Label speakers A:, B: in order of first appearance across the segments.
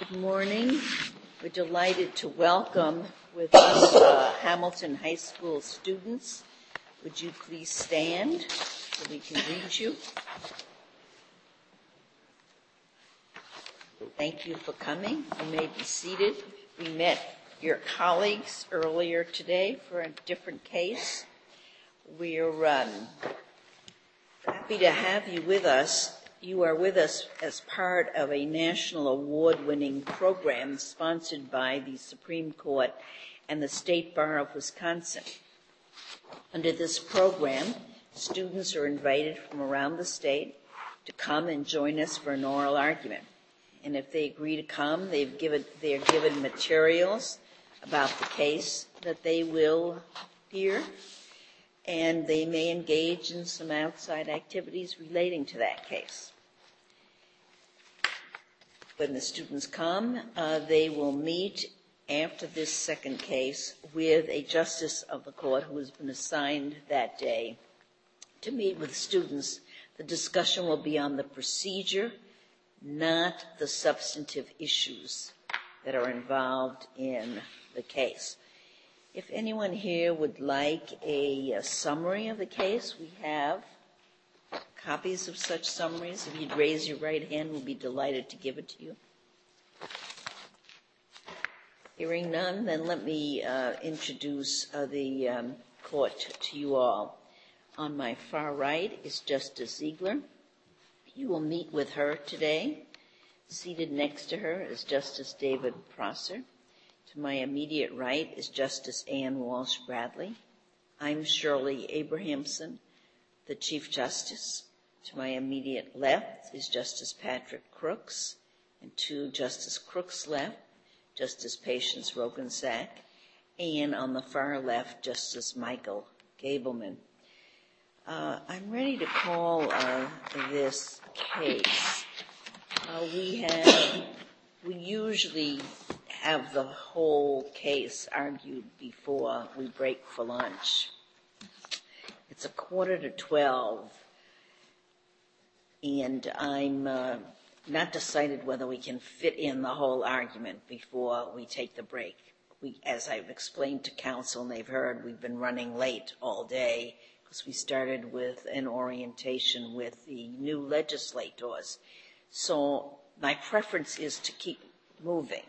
A: Good morning. We're delighted to welcome with us Hamilton High School students. Would you please stand so we can greet you? Thank you for coming. You may be seated. We met your colleagues earlier today for a different case. We're happy to have you with us. You are with us as part of a national award-winning program sponsored by the Supreme Court and the State Bar of Wisconsin. Under this program, students are invited from around the state to come and join us for an oral argument. And if they agree to come, they're given materials about the case that they will hear, and they may engage in some outside activities relating to that case. When the students come, they will meet after this second case with a justice of the court who has been assigned that day to meet with students. The discussion will be on the procedure, not the substantive issues that are involved in the case. If anyone here would like a summary of the case, we have copies of such summaries. If you'd raise your right hand, we'll be delighted to give it to you. Hearing none, then let me introduce the court to you all. On my far right is Justice Ziegler. You will meet with her today. Seated next to her is Justice David Prosser. To my immediate right is Justice Ann Walsh Bradley. I'm Shirley Abrahamson, the Chief Justice. To my immediate left is Justice Patrick Crooks, and to Justice Crooks' left, Justice Patience Rogensack, and on the far left, Justice Michael Gableman. I'm ready to call this case. We usually have the whole case argued before we break for lunch. It's 11:45, and I'm not decided whether we can fit in the whole argument before we take the break. As I've explained to counsel and they've heard, we've been running late all day because we started with an orientation with the new legislators. So my preference is to keep moving.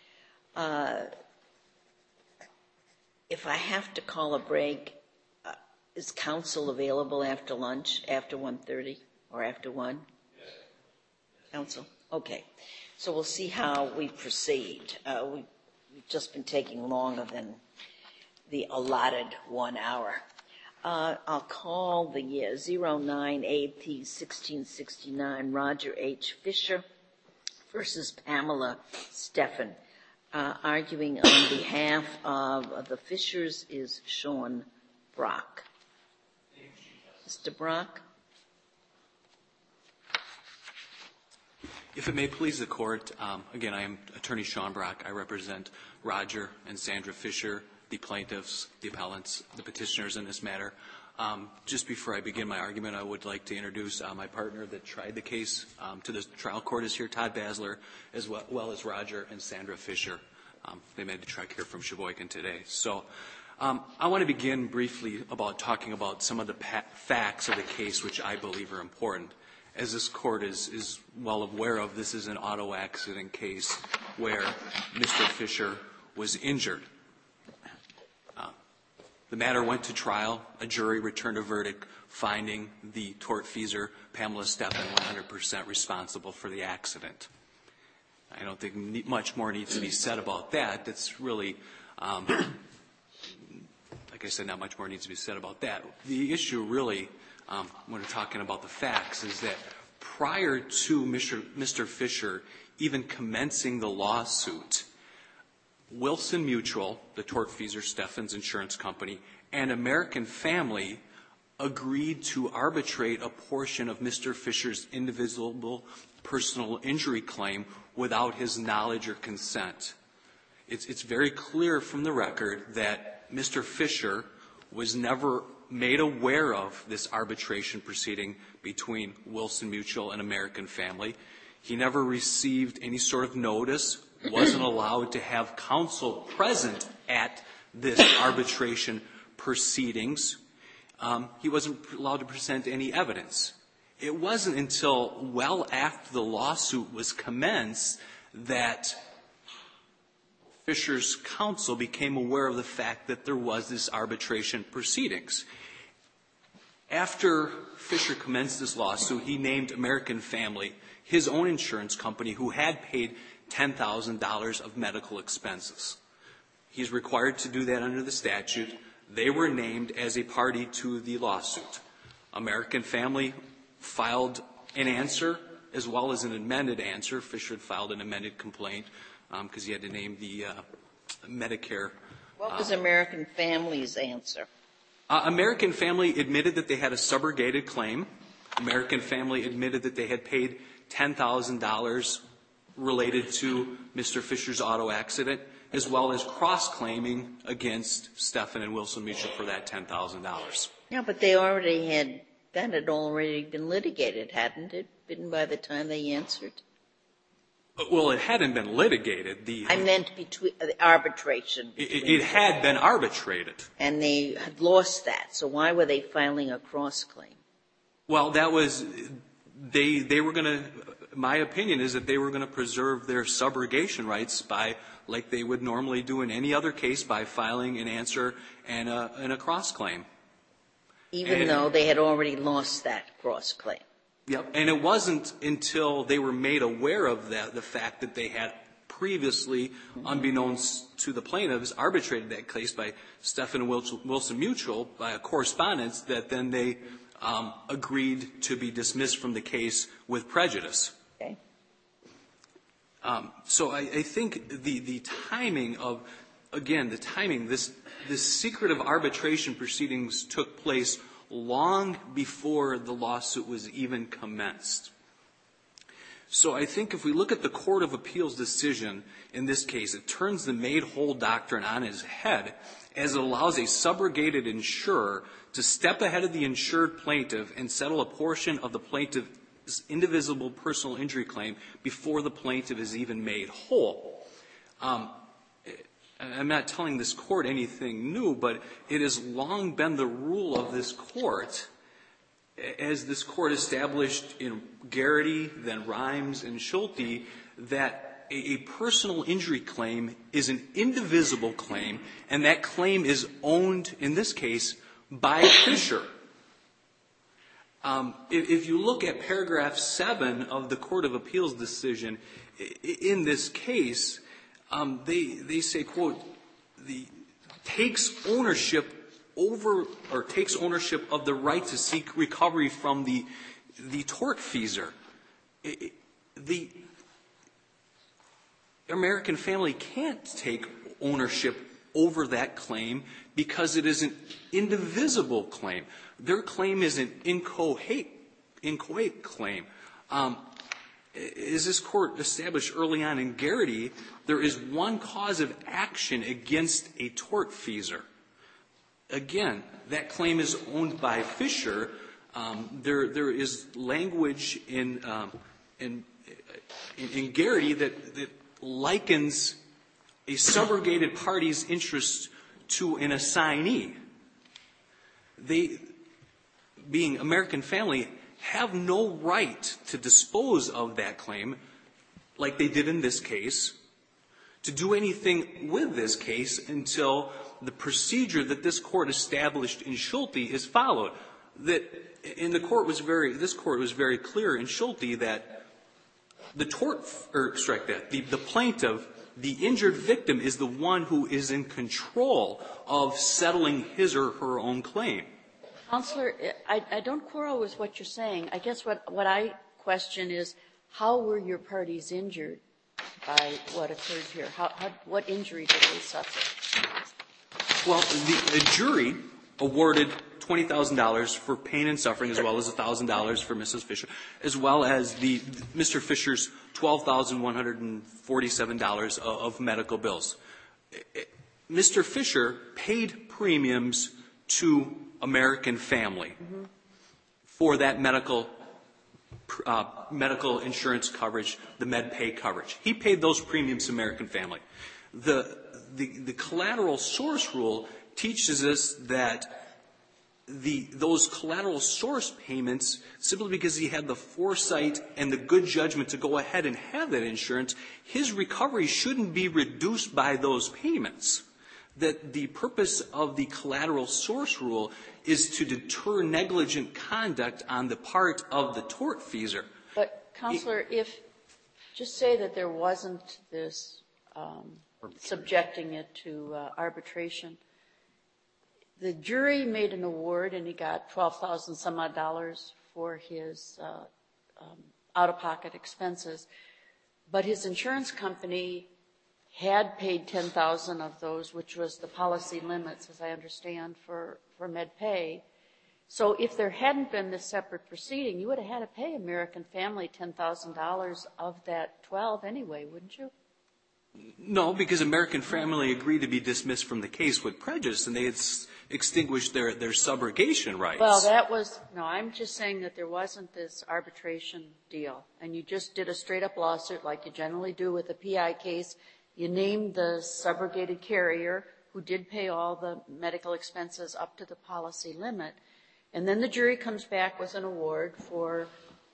A: If I have to call a break, is counsel available after lunch, after 1:30 or after 1? Yes. Counsel? Okay. So we'll see how we proceed. We've just been taking longer than the allotted 1 hour. I'll call the 09-AP-1669 Roger H. Fisher versus Pamela Steffen. Arguing on behalf of the Fishers is Sean Brock. Mr. Brock?
B: If it may please the court, again, I am Attorney Sean Brock. I represent Roger and Sandra Fisher, the plaintiffs, the appellants, the petitioners in this matter. Just before I begin my argument, I would like to introduce my partner that tried the case to the trial court is here, Todd Basler, as well as Roger and Sandra Fisher. They made the trek here from Sheboygan today. So I want to begin briefly about talking about some of the facts of the case which I believe are important. As this court is well aware of, this is an auto accident case where Mr. Fisher was injured. The matter went to trial. A jury returned a verdict finding the tortfeasor, Pamela Steffen, 100% responsible for the accident. I don't think much more needs to be said about that. That's really, like I said, not much more needs to be said about that. The issue really, when we're talking about the facts, is that prior to Mr. Fisher even commencing the lawsuit, Wilson Mutual, the tortfeasor Steffen's insurance company, and American Family agreed to arbitrate a portion of Mr. Fisher's indivisible personal injury claim without his knowledge or consent. It's very clear from the record that Mr. Fisher was never made aware of this arbitration proceeding between Wilson Mutual and American Family. He never received any sort of notice wasn't allowed to have counsel present at this arbitration proceedings. He wasn't allowed to present any evidence. It wasn't until well after the lawsuit was commenced that Fisher's counsel became aware of the fact that there was this arbitration proceedings. After Fisher commenced this lawsuit, he named American Family, his own insurance company, who had paid $10,000 of medical expenses. He's required to do that under the statute. They were named as a party to the lawsuit. American Family filed an answer as well as an amended answer. Fisher had filed an amended complaint because he had to name the Medicare.
A: What was American Family's answer?
B: American Family admitted that they had a subrogated claim. American Family admitted that they had paid $10,000 related to Mr. Fisher's auto accident, as well as cross-claiming against Stephan and Wilson Mutual for that $10,000.
A: Yeah, but that had already been litigated, hadn't it, been by the time they answered?
B: Well, it hadn't been litigated.
A: I meant between the arbitration.
B: It had been arbitrated.
A: And they had lost that, so why were they filing a cross-claim?
B: Well, that was, they were going to, my opinion is that they were going to preserve their subrogation rights by, like they would normally do in any other case, by filing an answer and a cross-claim.
A: Even though they had already lost that cross-claim.
B: Yep, and it wasn't until they were made aware of that, the fact that they had previously, unbeknownst to the plaintiffs, arbitrated that case by Stephan and Wilson Mutual by a correspondence, that then they agreed to be dismissed from the case with prejudice.
A: Okay.
B: So I think the timing of, again, this secretive arbitration proceedings took place long before the lawsuit was even commenced. So I think if we look at the Court of Appeals decision in this case, it turns the made-whole doctrine on its head, as it allows a subrogated insurer to step ahead of the insured plaintiff and settle a portion of the plaintiff's indivisible personal injury claim before the plaintiff is even made whole. I'm not telling this Court anything new, but it has long been the rule of this Court, as this Court established in Garrity, then Rhymes, and Schulte, that a personal injury claim is an indivisible claim, and that claim is owned, in this case, by Fisher. If you look at paragraph 7 of the Court of Appeals decision, in this case, they say, quote, takes ownership of the right to seek recovery from the tortfeasor. The American Family can't take ownership over that claim because it is an indivisible claim. Their claim is an inchoate claim. As this Court established early on in Garrity, there is one cause of action against a tortfeasor. Again, that claim is owned by Fisher. There is language in Garrity that likens a subrogated party's interest to an assignee. They, being American Family, have no right to dispose of that claim like they did in this case, to do anything with this case until the procedure that this Court established in Schulte is followed. This Court was very clear in Schulte that the plaintiff, the injured victim, is the one who is in control of settling his or her own claim.
C: Counselor, I don't quarrel with what you're saying. I guess what I question is, how were your parties injured by what occurred here? What injury did they suffer?
B: Well, the jury awarded $20,000 for pain and suffering, as well as $1,000 for Mrs. Fisher, as well as Mr. Fisher's $12,147 of medical bills. Mr. Fisher paid premiums to American Family for that medical medical insurance coverage, the MedPay coverage. He paid those premiums to American Family. The collateral source rule teaches us that those collateral source payments, simply because he had the foresight and the good judgment to go ahead and have that insurance, his recovery shouldn't be reduced by those payments. That the purpose of the collateral source rule is to deter negligent conduct on the part of the tortfeasor.
C: But, Counselor, just say that there wasn't this subjecting it to arbitration. The jury made an award, and he got $12,000 some odd for his out-of-pocket expenses. But his insurance company had paid $10,000 of those, which was the policy limits, as I understand, for MedPay. So if there hadn't been this separate proceeding, you would have had to pay American Family $10,000 of that 12 anyway, wouldn't you?
B: No, because American Family agreed to be dismissed from the case with prejudice, and they had extinguished their subrogation rights.
C: Well, I'm just saying that there wasn't this arbitration deal, and you just did a straight-up lawsuit like you generally do with a PI case. You named the subrogated carrier who did pay all the medical expenses up to the policy limit, and then the jury comes back with an award for,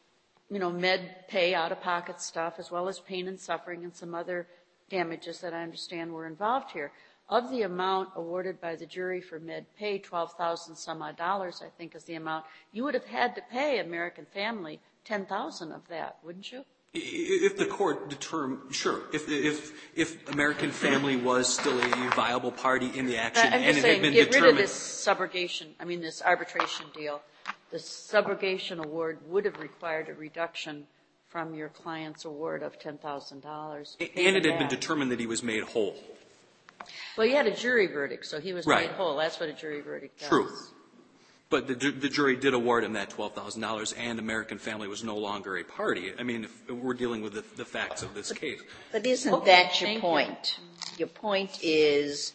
C: MedPay out-of-pocket stuff, as well as pain and suffering and some other damages that I understand were involved here. Of the amount awarded by the jury for MedPay, $12,000 some odd dollars, I think is the amount, you would have had to pay American Family $10,000 of that, wouldn't you?
B: If the court determined, sure. If American Family was still a viable party in the action,
C: I'm just saying, get rid of this subrogation, this arbitration deal. The subrogation award would have required a reduction from your client's award of $10,000.
B: And it had been determined that he was made whole.
C: Well, he had a jury verdict, so he was made whole. That's what a jury verdict does.
B: True. But the jury did award him that $12,000, and American Family was no longer a party. If we're dealing with the facts of this case.
A: But isn't that your point? Your point is,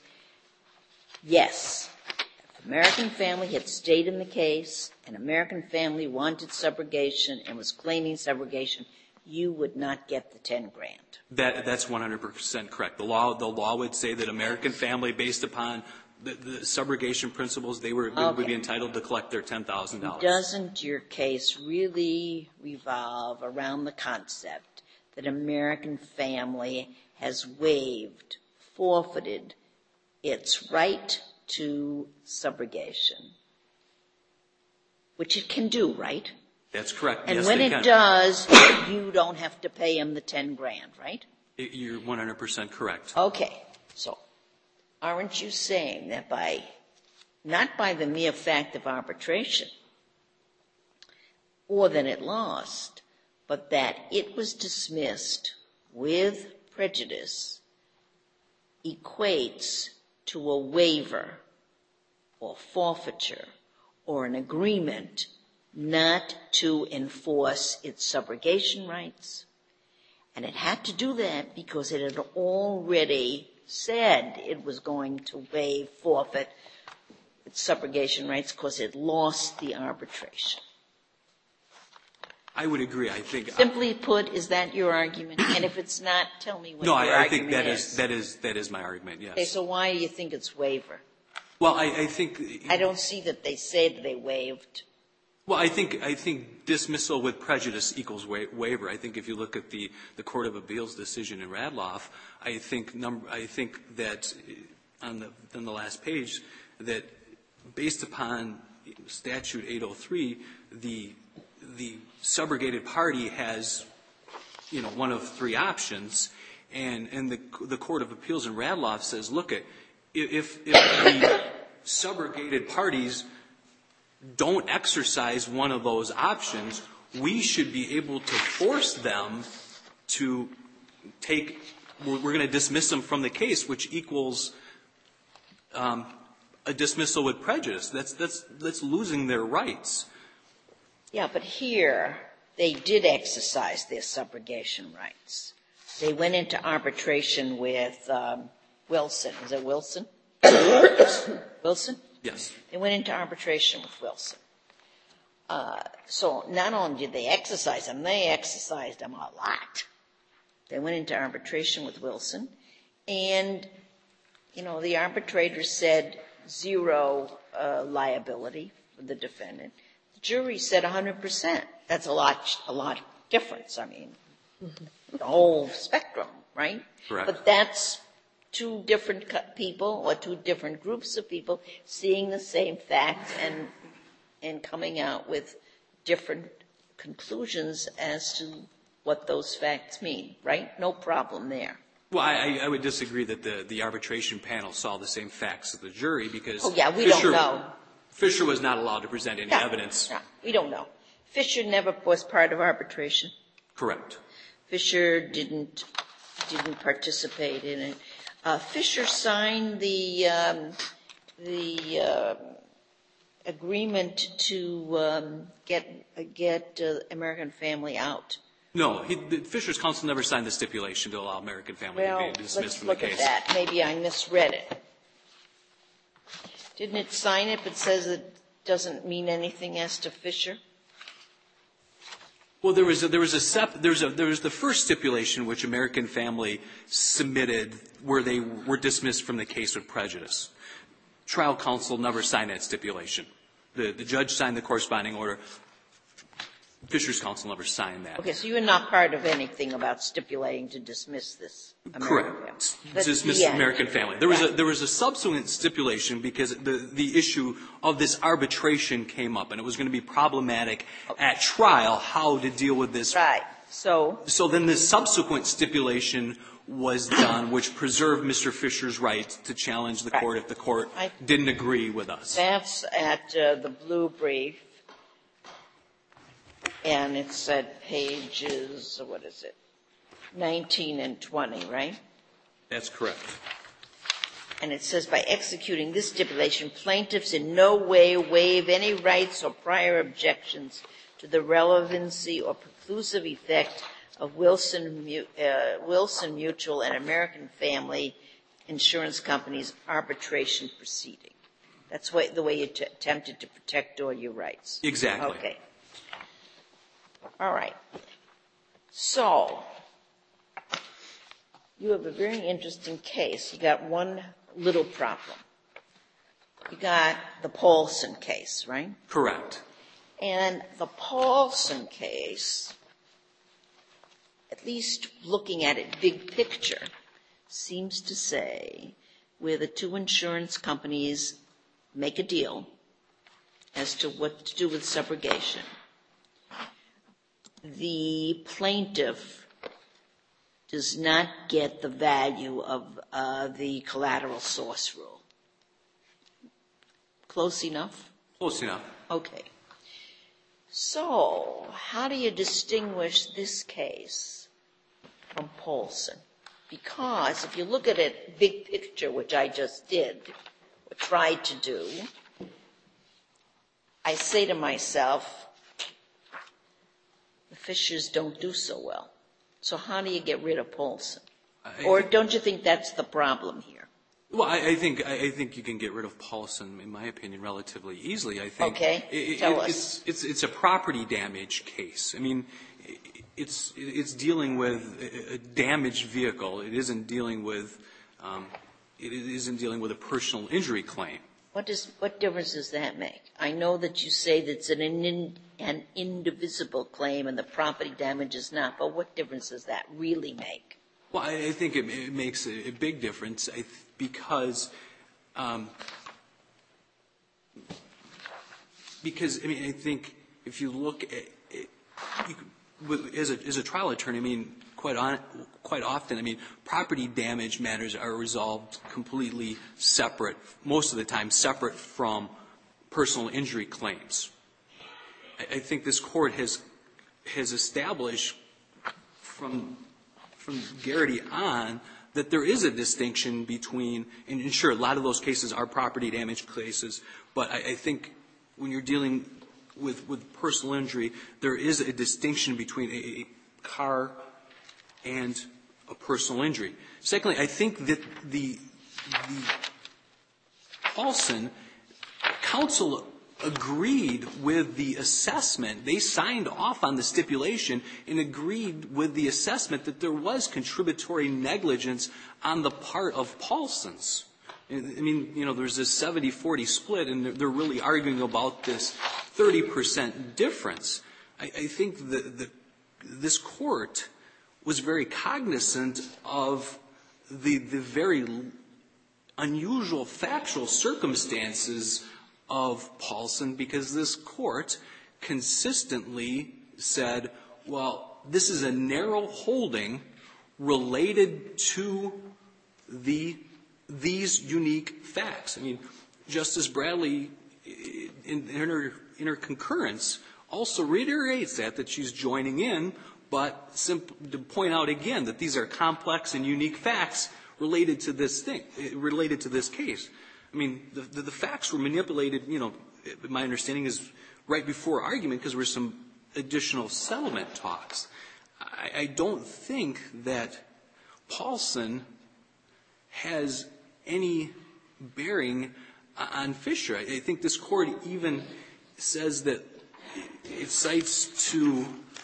A: yes, if American Family had stayed in the case and American Family wanted subrogation and was claiming subrogation, you would not get the $10,000.
B: That's 100% correct. The law would say that American Family, based upon the subrogation principles, they would be entitled to collect their $10,000.
A: Doesn't your case really revolve around the concept that American Family has waived, forfeited its right to subrogation? Which it can do, right?
B: That's correct.
A: And
B: yes,
A: when it does, you don't have to pay them the $10,000, right?
B: You're 100% correct.
A: Okay. So aren't you saying that not by the mere fact of arbitration or that it lost, but that it was dismissed with prejudice equates to a waiver or forfeiture or an agreement not to enforce its subrogation rights? And it had to do that because it had already said it was going to waive, forfeit its subrogation rights because it lost the arbitration.
B: I would agree. I think
A: simply put, is that your argument? And if it's not, tell me what your argument is.
B: No, I think that is my argument. Yes.
A: Okay, so why do you think it's waiver?
B: Well, I think
A: I don't see that they say that they waived.
B: Well, I think dismissal with prejudice equals waiver. I think if you look at the Court of Appeals decision in Radloff, I think that on the last page that based upon Statute 803, the subrogated party has one of three options, and the Court of Appeals in Radloff says, look, if the subrogated parties don't exercise one of those options, we should be able to force them to we're going to dismiss them from the case, which equals a dismissal with prejudice. That's losing their rights.
A: Yeah, but here they did exercise their subrogation rights. They went into arbitration with Wilson. Is it Wilson? Wilson?
B: Yes.
A: They went into arbitration with Wilson. So not only did they exercise them, they exercised them a lot. They went into arbitration with Wilson, and, the arbitrator said 0 liability for the defendant. The jury said 100%. That's a lot difference. I mean, the whole spectrum, right?
B: Correct.
A: But that's two different people or two different groups of people seeing the same facts and coming out with different conclusions as to what those facts mean, right? No problem there.
B: Well, I would disagree that the arbitration panel saw the same facts as the jury because
A: we don't know.
B: Fisher was not allowed to present any evidence.
A: No, we don't know. Fisher never was part of arbitration.
B: Correct.
A: Fisher didn't participate in it. Fisher signed the agreement to get American Family out.
B: No, Fisher's counsel never signed the stipulation to allow American Family to be dismissed from the case.
A: Let's look at that. Maybe I misread it. Didn't it sign it, but says it doesn't mean anything as to Fisher?
B: Well, there was the first stipulation which American Family submitted where they were dismissed from the case with prejudice. Trial counsel never signed that stipulation. The judge signed the corresponding order. Fisher's counsel never signed that.
A: Okay, so you're not part of anything about stipulating to dismiss this American
B: Correct.
A: Family.
B: Dismiss American Family. There was a subsequent stipulation because the issue of this arbitration came up, and it was going to be problematic at trial how to deal with this.
A: Right. So
B: then the subsequent stipulation was done, which preserved Mr. Fisher's right to challenge the court if the court didn't agree with us.
A: That's at the blue brief. And it's at pages, 19 and 20, right?
B: That's correct.
A: And it says, by executing this stipulation, plaintiffs in no way waive any rights or prior objections to the relevancy or preclusive effect of Wilson Mutual and American Family Insurance Company's arbitration proceeding. That's the way you attempted to protect all your rights.
B: Exactly.
A: Okay. All right. So, you have a very interesting case. You got one little problem. You got the Paulson case, right?
B: Correct.
A: And the Paulson case, at least looking at it big picture, seems to say where the two insurance companies make a deal as to what to do with subrogation, the plaintiff does not get the value of the collateral source rule. Close enough?
B: Close enough.
A: Okay. So, how do you distinguish this case from Paulson? Because if you look at it big picture, which I just did, or tried to do, I say to myself, the Fishers don't do so well. So how do you get rid of Paulson? Or don't you think that's the problem here?
B: Well, I think you can get rid of Paulson, in my opinion, relatively easily. I think
A: Tell us.
B: It's a property damage case. I mean, it's dealing with a damaged vehicle. It isn't dealing with a personal injury claim.
A: What difference does that make? I know that you say that it's an indivisible claim and the property damage is not, but what difference does that really make?
B: Well, I think it makes a big difference because I mean, I think if you look at it, as a trial attorney, I mean, quite often, I mean, property damage matters are resolved completely separate, most of the time separate from personal injury claims. I think this court has established from Garrity on that there is a distinction between, and sure, a lot of those cases are property damage cases, but I think when you're dealing with personal injury, there is a distinction between a car and a personal injury. Secondly, I think that the Paulson counsel agreed with the assessment. They signed off on the stipulation and agreed with the assessment that there was contributory negligence on the part of Paulson's. I mean, there's this 70-40 split, and they're really arguing about this 30% difference. I think that this court was very cognizant of the very unusual factual circumstances of Paulson, because this court consistently said, well, this is a narrow holding related to these unique facts. I mean, Justice Bradley, in her concurrence, also reiterates that she's joining in, but to point out again that these are complex and unique facts related to this case. I mean, the facts were manipulated, my understanding is right before argument, because there were some additional settlement talks. I don't think that Paulson has any bearing on Fisher. I think this court even says that it cites to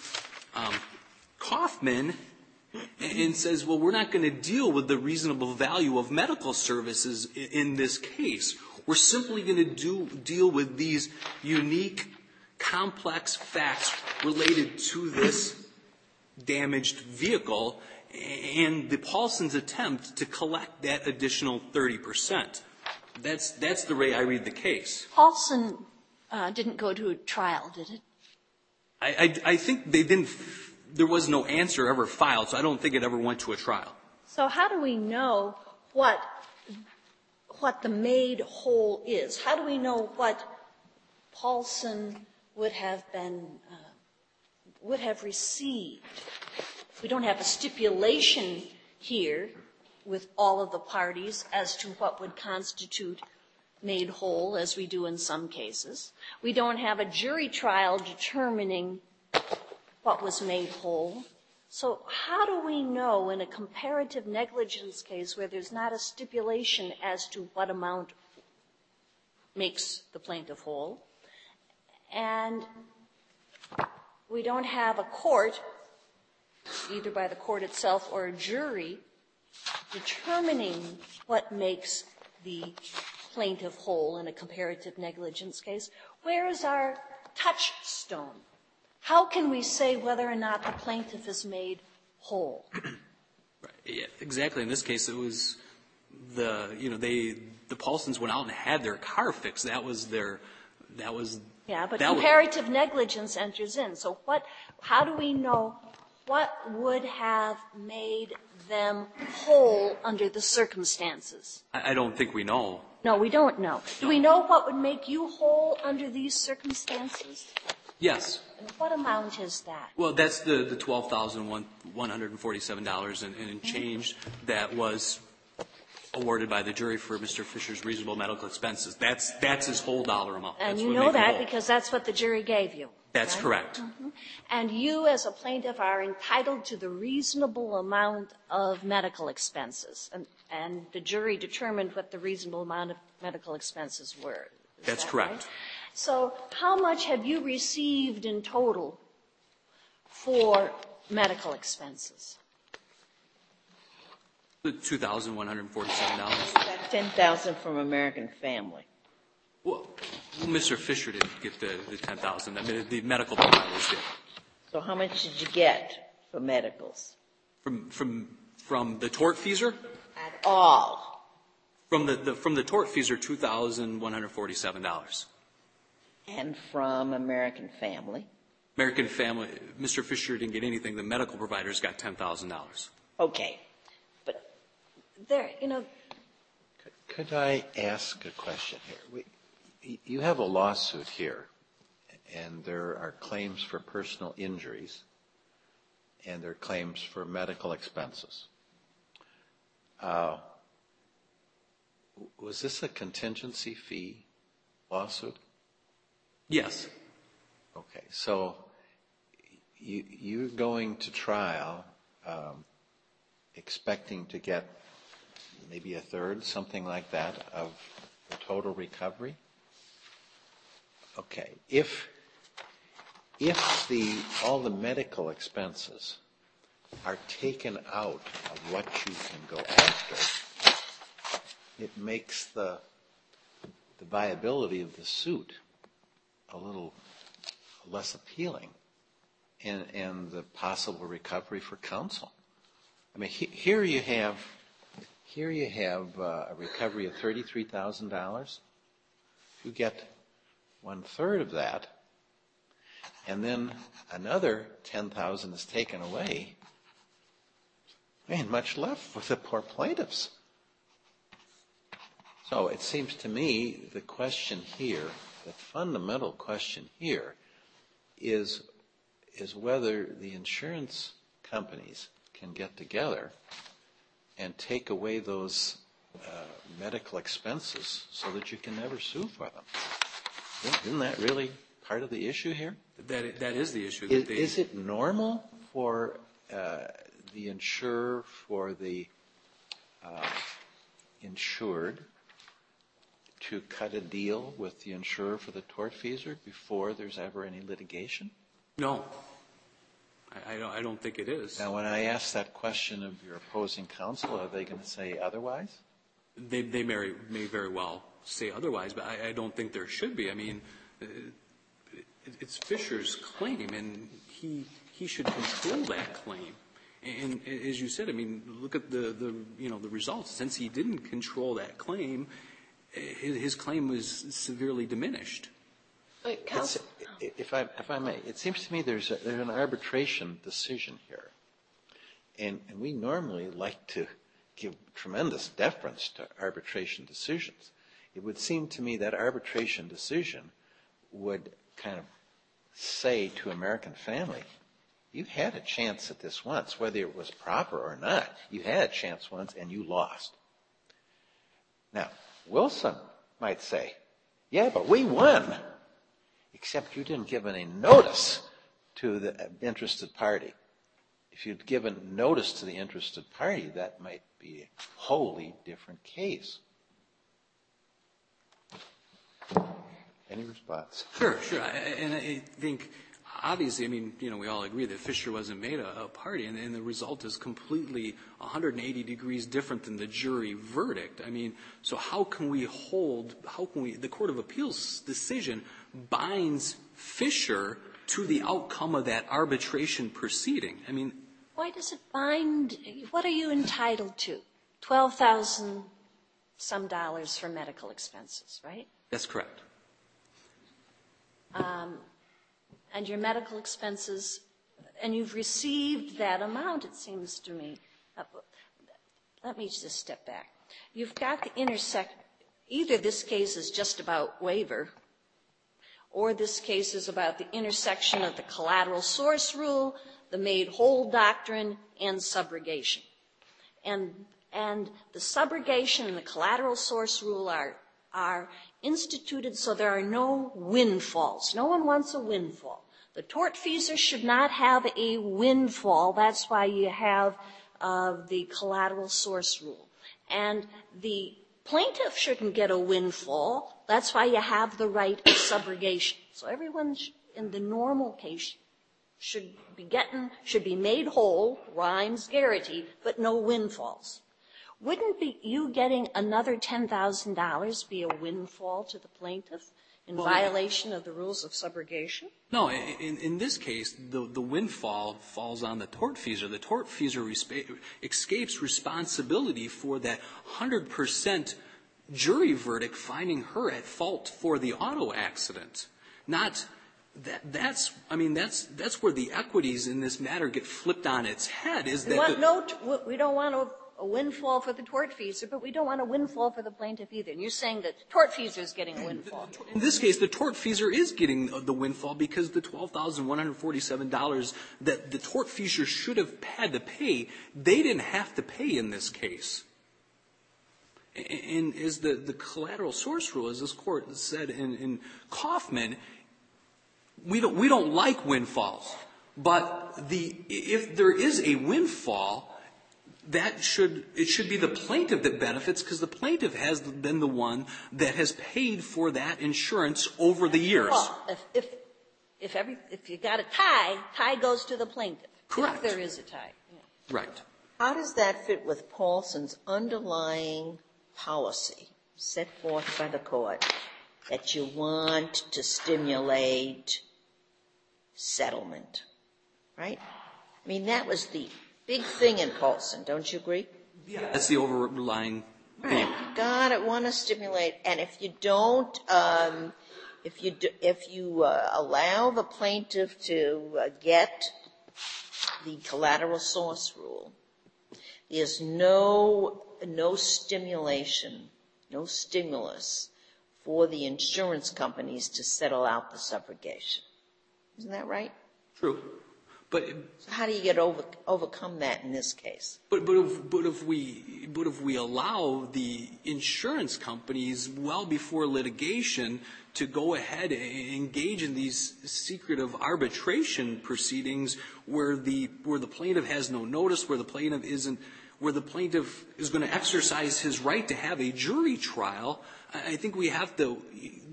B: Kaufman and says, well, we're not going to deal with the reasonable value of medical services in this case. We're simply going to deal with these unique, complex facts related to this damaged vehicle and the Paulson's attempt to collect that additional 30%. That's the way I read the case.
C: Paulson didn't go to a trial, did it?
B: I think they didn't. There was no answer ever filed, so I don't think it ever went to a trial.
D: So how do we know what the made whole is? How do we know what Paulson would have received? We don't have a stipulation here with all of the parties as to what would constitute made whole, as we do in some cases. We don't have a jury trial determining what was made whole. So how do we know in a comparative negligence case where there's not a stipulation as to what amount makes the plaintiff whole, and we don't have a court, either by the court itself or a jury, determining what makes the plaintiff whole in a comparative negligence case? Where is our touchstone? How can we say whether or not the plaintiff is made whole?
B: Right. Yeah, exactly. In this case, it was the Paulsons went out and had their car fixed.
D: Yeah, but comparative negligence enters in. So how do we know what would have made them whole under the circumstances?
B: I don't think we know.
D: No, we don't know. Do we know what would make you whole under these circumstances?
B: Yes.
D: And what amount is that?
B: Well, that's the $12,147 and change that was awarded by the jury for Mr. Fisher's reasonable medical expenses. That's his whole dollar amount.
D: And you know that because that's what the jury gave you.
B: That's
D: right?
B: correct.
D: Mm-hmm. And you, as a plaintiff, are entitled to the reasonable amount of medical expenses. And the jury determined what the reasonable amount of medical expenses were.
B: That's correct.
D: Right? So how much have you received in total for medical expenses?
B: $2,147.
A: $10,000 from American Family.
B: Well, Mr. Fisher didn't get the $10,000. I mean, the medical providers did.
A: So how much did you get for medicals?
B: From the tortfeasor?
A: At all.
B: From the tortfeasor, $2,147.
A: And from American Family?
B: American Family, Mr. Fisher didn't get anything. The medical providers got $10,000.
A: Okay. But
D: there,
E: Could I ask a question here? You have a lawsuit here, and there are claims for personal injuries, and there are claims for medical expenses. Was this a contingency fee lawsuit?
B: Yes.
E: Okay, so you're going to trial expecting to get maybe a third, something like that, of the total recovery? Okay. If all the medical expenses are taken out of what you can go after, it makes the viability of the suit a little less appealing, and the possible recovery for counsel. I mean, here you have a recovery of $33,000. You get 1/3 of that, and then another $10,000 is taken away. Ain't much left for the poor plaintiffs. So it seems to me the question here, the fundamental question here, is whether the insurance companies can get together and take away those medical expenses so that you can never sue for them. Isn't that really part of the issue here?
B: That is the issue.
E: Is it normal for the insurer, for the insured, to cut a deal with the insurer for the tortfeasor before there's ever any litigation?
B: No. I don't think it is.
E: Now, when I ask that question of your opposing counsel, are they going to say otherwise?
B: They may very well say otherwise, but I don't think there should be. I mean, it's Fisher's claim, and he should control that claim. And as you said, I mean, look at the results. Since he didn't control that claim, his claim was severely diminished.
E: If I may, it seems to me there's an arbitration decision here, and we normally like to give tremendous deference to arbitration decisions. It would seem to me that arbitration decision would kind of say to American Family, you had a chance at this once, whether it was proper or not. You had a chance once, and you lost. Now, Wilson might say, yeah, but we won, except you didn't give any notice to the interested party. If you'd given notice to the interested party, that might be a wholly different case. Any response?
B: Sure. And I think, obviously, I mean, we all agree that Fisher wasn't made a party, and the result is completely 180 degrees different than the jury verdict. I mean, so how can we, the Court of Appeals decision binds Fisher to the outcome of that arbitration proceeding? I mean,
D: why does it bind? What are you entitled to? $12,000 some dollars for medical expenses, right?
B: That's correct.
D: And your medical expenses, and you've received that amount, it seems to me. Let me just step back. You've got the either this case is just about waiver, or this case is about the intersection of the collateral source rule, the made whole doctrine, and subrogation. And the subrogation and the collateral source rule are instituted so there are no windfalls. No one wants a windfall. The tortfeasor should not have a windfall. That's why you have the collateral source rule. And the plaintiff shouldn't get a windfall. That's why you have the right of subrogation. So everyone in the normal case should be made whole, rhymes, Garrity, but no windfalls. Wouldn't you getting another $10,000 be a windfall to the plaintiff in violation of the rules of subrogation?
B: No, in this case, the windfall falls on the tortfeasor. The tortfeasor escapes responsibility for that 100% jury verdict finding her at fault for the auto accident. Not that's where the equities in this matter get flipped on its head.
D: We don't want a windfall for the tortfeasor, but we don't want a windfall for the plaintiff either. And you're saying that the tortfeasor is getting a windfall.
B: In this case, the tortfeasor is getting the windfall because the $12,147 that the tortfeasor should have had to pay, they didn't have to pay in this case. And as the collateral source rule, as this court said in Kaufman, we don't like windfalls. But if there is a windfall, it should be the plaintiff that benefits, because the plaintiff has been the one that has paid for that insurance over the years.
D: Well, if you got a tie goes to the plaintiff.
B: Correct.
D: If there is a tie. Yeah.
B: Right.
A: How does that fit with Paulson's underlying policy set forth by the court that you want to stimulate settlement, right? I mean, that was the big thing in Paulson, don't you agree?
B: Yeah. That's the overlying thing.
A: Right. Gotta want to stimulate, and if you don't, if you allow the plaintiff to get the collateral source rule, there's no stimulation, no stimulus for the insurance companies to settle out the subrogation. Isn't that right?
B: True. But
A: so how do you overcome that in this case?
B: But if we allow the insurance companies well before litigation to go ahead and engage in these secretive arbitration proceedings where the plaintiff has no notice, where the plaintiff is going to exercise his right to have a jury trial, I think we have to,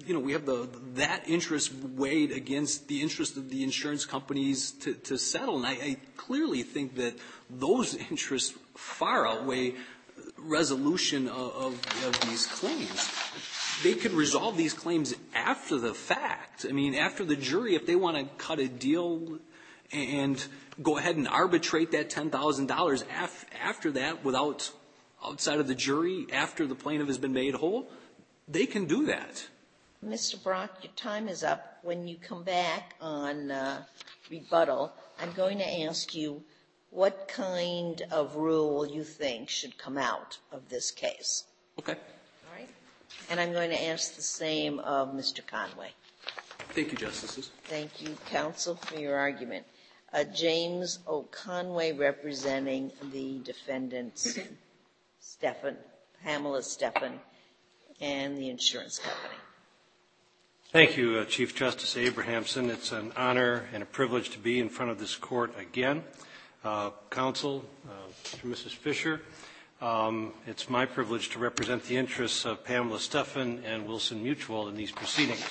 B: that interest weighed against the interest of the insurance companies to settle. And I clearly think that those interests far outweigh resolution of these claims. They could resolve these claims after the fact. I mean, after the jury, if they want to cut a deal and go ahead and arbitrate that $10,000 after that outside of the jury, after the plaintiff has been made whole, they can do that.
A: Mr. Brock, your time is up. When you come back on rebuttal, I'm going to ask you what kind of rule you think should come out of this case.
B: Okay.
A: All right? And I'm going to ask the same of Mr. Conway.
B: Thank you, Justices.
A: Thank you, counsel, for your argument. James O'Conway, representing the defendants, Pamela Steffen, and the insurance company.
F: Thank you, Chief Justice Abrahamson. It's an honor and a privilege to be in front of this court again. Counsel, Mrs. Fisher, it's my privilege to represent the interests of Pamela Steffen and Wilson Mutual in these proceedings.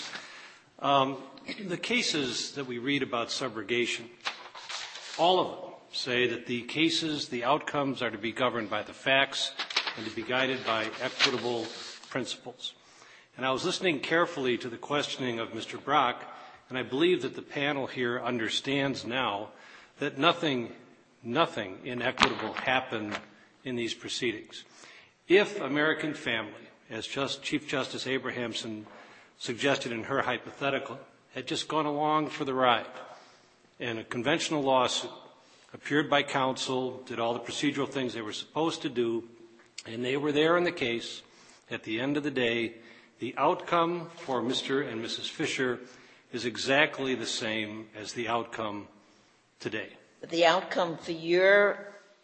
F: The cases that we read about subrogation, all of them say that the outcomes are to be governed by the facts and to be guided by equitable principles. And I was listening carefully to the questioning of Mr. Brock, and I believe that the panel here understands now that nothing inequitable happened in these proceedings. If American Family, as Chief Justice Abrahamson suggested in her hypothetical, had just gone along for the ride, and a conventional lawsuit appeared by counsel, did all the procedural things they were supposed to do, and they were there in the case, at the end of the day, the outcome for Mr. and Mrs. Fisher is exactly the same as the outcome today.
A: But the outcome for your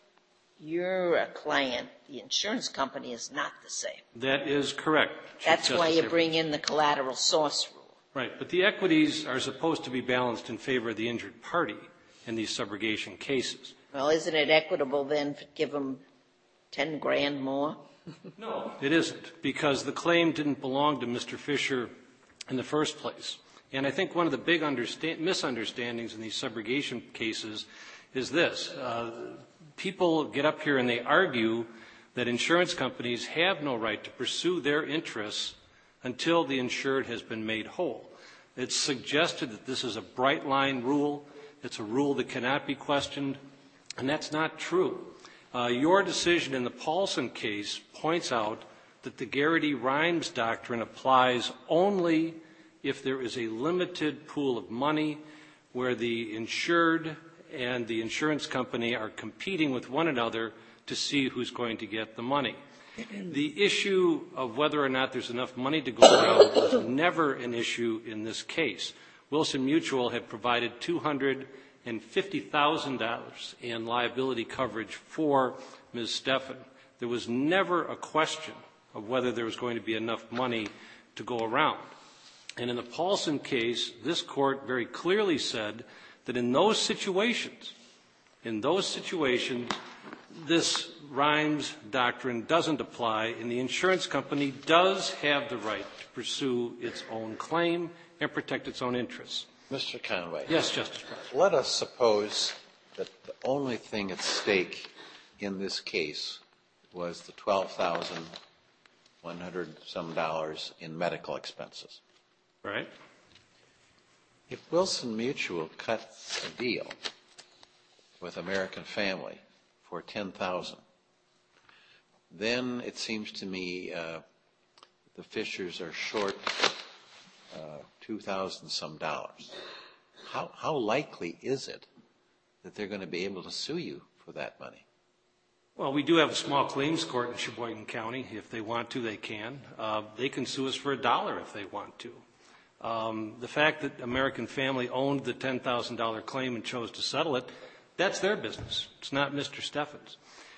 A: client, the insurance company, is not the same.
F: That is correct.
A: That's why you bring in the collateral source rule.
F: Right, but the equities are supposed to be balanced in favor of the injured party in these subrogation cases.
A: Well, isn't it equitable then to give them $10,000 more?
F: No, it isn't, because the claim didn't belong to Mr. Fisher in the first place. And I think one of the big misunderstandings in these subrogation cases is this. People get up here and they argue that insurance companies have no right to pursue their interests until the insured has been made whole. It's suggested that this is a bright-line rule. It's a rule that cannot be questioned, and that's not true. Your decision in the Paulson case points out that the Garrity-Rimes doctrine applies only if there is a limited pool of money where the insured and the insurance company are competing with one another to see who's going to get the money. The issue of whether or not there's enough money to go around was never an issue in this case. Wilson Mutual had provided $250,000 in liability coverage for Ms. Steffen. There was never a question of whether there was going to be enough money to go around. And in the Paulson case, this court very clearly said that in those situations, this Rhymes doctrine doesn't apply, and the insurance company does have the right to pursue its own claim and protect its own interests.
E: Mr. Conway.
F: Yes, Justice Breyer.
E: Let us suppose that the only thing at stake in this case was the $12,100 some in medical expenses.
F: Right.
E: If Wilson Mutual cut a deal with American Family for $10,000, then it seems to me the Fishers are short $2,000 some. How likely is it that they're going to be able to sue you for that money?
F: Well, we do have a small claims court in Sheboygan County. If they want to, they can. They can sue us for $1 if they want to. The fact that American Family owned the $10,000 claim and chose to settle it, that's their business. It's not Mr. Steffens.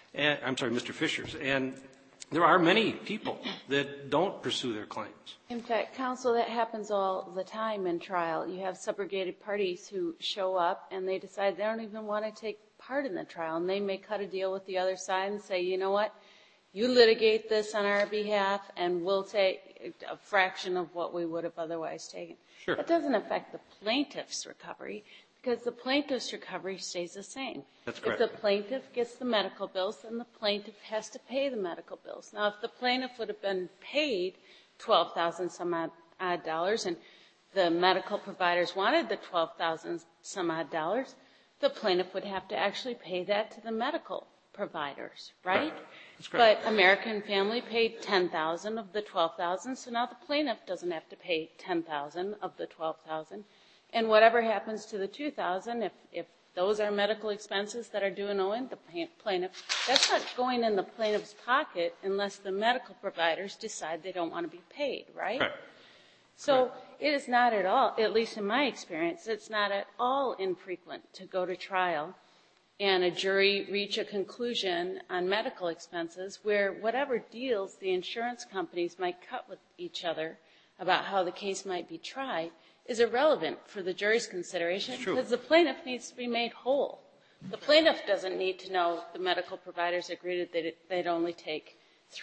F: Mr. Fisher's. And there are many people that don't pursue their claims.
C: In fact, counsel, that happens all the time in trial. You have subrogated parties who show up and they decide they don't even want to take part in the trial, and they may cut a deal with the other side and say, you know what, you litigate this on our behalf and we'll take a fraction of what we would have otherwise taken.
F: Sure.
C: That doesn't affect the plaintiff's recovery because the plaintiff's recovery stays the same.
F: That's correct.
C: If the plaintiff gets the medical bills, then the plaintiff has to pay the medical bills. Now, if the plaintiff would have been paid $12,000 some odd and the medical providers wanted the $12,000 some odd, the plaintiff would have to actually pay that to the medical providers, right?
F: That's correct.
C: But American Family paid $10,000 of the $12,000, so now the plaintiff doesn't have to pay $10,000 of the $12,000. And whatever happens to the $2,000, if those are medical expenses that are due and owing, the plaintiff, that's not going in the plaintiff's pocket unless the medical providers decide they don't want to be paid, right?
F: Right.
C: So it is not at all, at least in my experience, it's not at all infrequent to go to trial and a jury reach a conclusion on medical expenses where whatever deals the insurance companies might cut with each other about how the case might be tried is irrelevant for the jury's consideration because the plaintiff needs to be made whole. The plaintiff doesn't need to know the medical providers agreed that they'd only take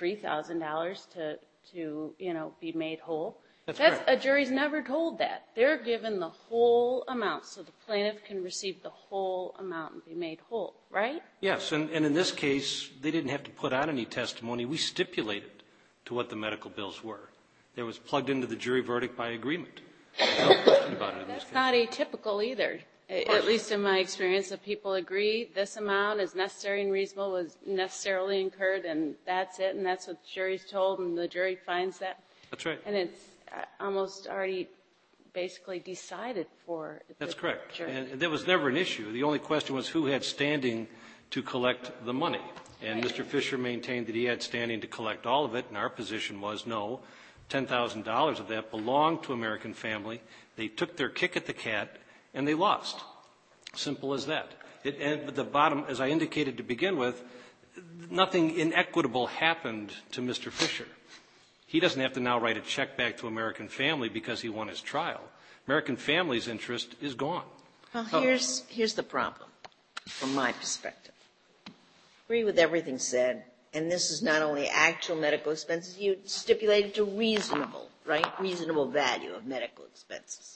C: $3,000 to be made whole. A jury's never told that. They're given the whole amount so the plaintiff can receive the whole amount and be made whole, right?
F: Yes, and in this case, they didn't have to put out any testimony. We stipulated to what the medical bills were. They was plugged into the jury verdict by agreement. No question about it in this case.
C: That's not atypical either. At least in my experience, that people agree this amount is necessary and reasonable, was necessarily incurred, and that's it, and that's what the jury's told, and the jury finds that.
F: That's right.
C: And it's almost already basically decided for the
F: That's correct.
C: jury.
F: And there was never an issue. The only question was who had standing to collect the money. And Mr. Fisher maintained that he had standing to collect all of it, and our position was no. $10,000 of that belonged to American Family. They took their kick at the cat, and they lost. Simple as that. And at the bottom, as I indicated to begin with, nothing inequitable happened to Mr. Fisher. He doesn't have to now write a check back to American Family because he won his trial. American Family's interest is gone.
A: Well, here's the problem from my perspective. I agree with everything said, and this is not only actual medical expenses, you stipulated to reasonable, right? Reasonable value of medical expenses.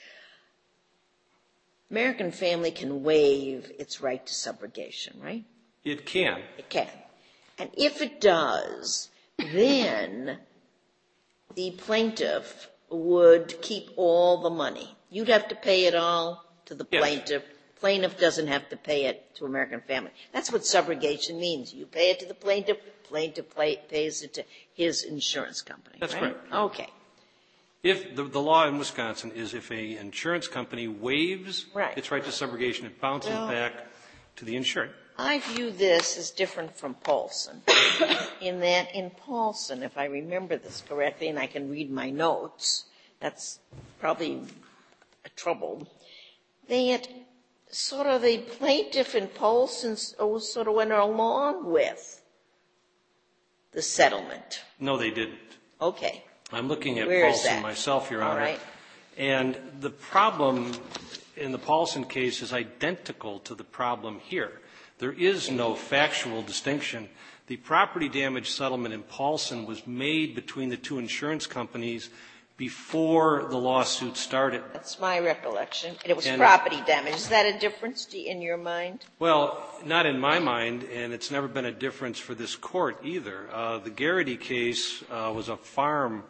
A: American Family can waive its right to subrogation, right?
F: It can.
A: It can. And if it does, then the plaintiff would keep all the money. You'd have to pay it all to the plaintiff. Yes. Plaintiff doesn't have to pay it to American Family. That's what subrogation means. You pay it to the plaintiff, plaintiff pays it to his insurance company.
F: That's
A: right?
F: correct.
A: Okay.
F: If the law in Wisconsin is if a insurance company waives its right to subrogation, it bounces back to the insured.
A: I view this as different from Paulson, in that in Paulson, if I remember this correctly, and I can read my notes, that's probably a trouble, that sort of the plaintiff in Paulson sort of went along with the settlement.
F: No, they didn't.
A: Okay.
F: I'm looking at
A: Where
F: Paulson myself, Your Honor.
A: All right.
F: And the problem in the Paulson case is identical to the problem here. There is no factual distinction. The property damage settlement in Paulson was made between the two insurance companies before the lawsuit started.
A: That's my recollection. And it was property damage. Is that a difference in your mind?
F: Well, not in my mind, and it's never been a difference for this court either. The Garrity case was a farm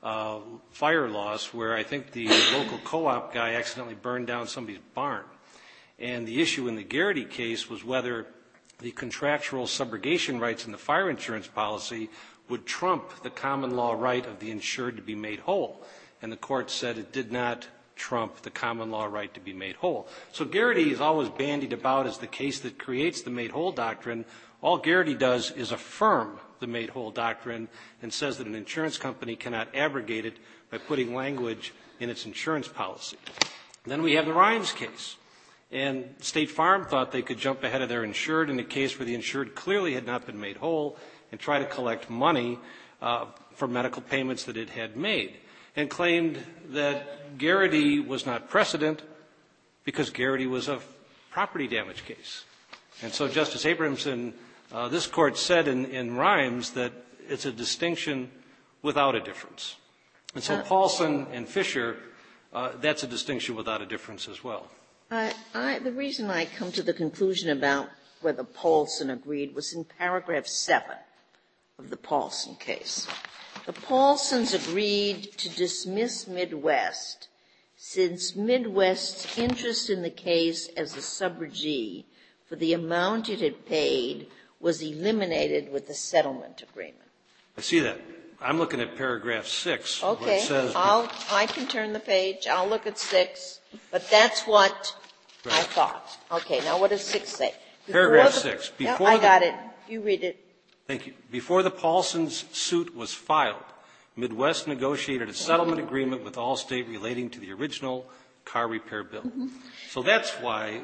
F: fire loss where I think the local co-op guy accidentally burned down somebody's barn. And the issue in the Garrity case was whether the contractual subrogation rights in the fire insurance policy would trump the common law right of the insured to be made whole. And the court said it did not trump the common law right to be made whole. So Garrity is always bandied about as the case that creates the made whole doctrine. All Garrity does is affirm the made whole doctrine and says that an insurance company cannot abrogate it by putting language in its insurance policy. Then we have the Rhymes case. And State Farm thought they could jump ahead of their insured in a case where the insured clearly had not been made whole and try to collect money for medical payments that it had made, and claimed that Garrity was not precedent because Garrity was a property damage case. And so, Justice Abrahamson, this court said in Rhymes that it's a distinction without a difference. And so Paulson and Fisher, that's a distinction without a difference as well.
A: The reason I come to the conclusion about whether Paulson agreed was in paragraph 7 of the Paulson case. The Paulsons agreed to dismiss Midwest since Midwest's interest in the case as a subrogee for the amount it had paid was eliminated with the settlement agreement.
F: I see that. I'm looking at paragraph 6.
A: Okay.
F: Where it says,
A: I can turn the page. I'll look at 6. But that's what
F: right.
A: I thought. Okay, now what does 6 say?
F: Paragraph 6.
A: I got it. You read it.
F: Thank you. Before the Paulsons' suit was filed, Midwest negotiated a settlement agreement with Allstate relating to the original car repair bill. Mm-hmm. So that's why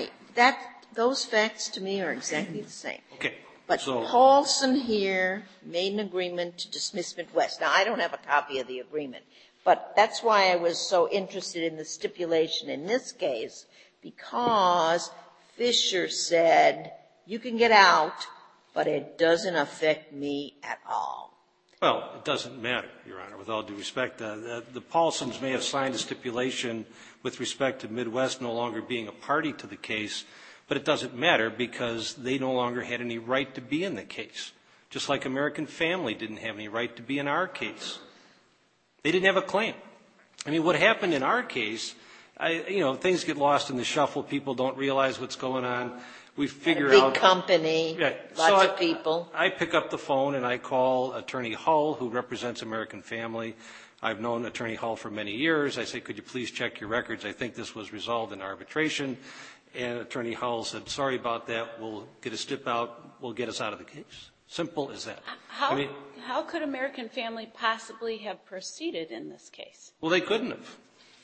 A: those facts to me are exactly the same.
F: Okay.
A: But Paulson here made an agreement to dismiss Midwest. Now, I don't have a copy of the agreement, but that's why I was so interested in the stipulation in this case, because Fisher said, you can get out, but it doesn't affect me at all.
F: Well, it doesn't matter, Your Honor, with all due respect. The Paulsons may have signed a stipulation with respect to Midwest no longer being a party to the case, but it doesn't matter because they no longer had any right to be in the case, just like American Family didn't have any right to be in our case. They didn't have a claim. I mean, what happened in our case, things get lost in the shuffle. People don't realize what's going on. We figure out.
A: Big company,
F: right.
A: Lots of people.
F: I pick up the phone and I call Attorney Hull, who represents American Family. I've known Attorney Hull for many years. I say, could you please check your records? I think this was resolved in arbitration. And Attorney Hull said, sorry about that. We'll get a stip out. We'll get us out of the case. Simple as that.
C: How could American Family possibly have proceeded in this case?
F: Well, they couldn't have.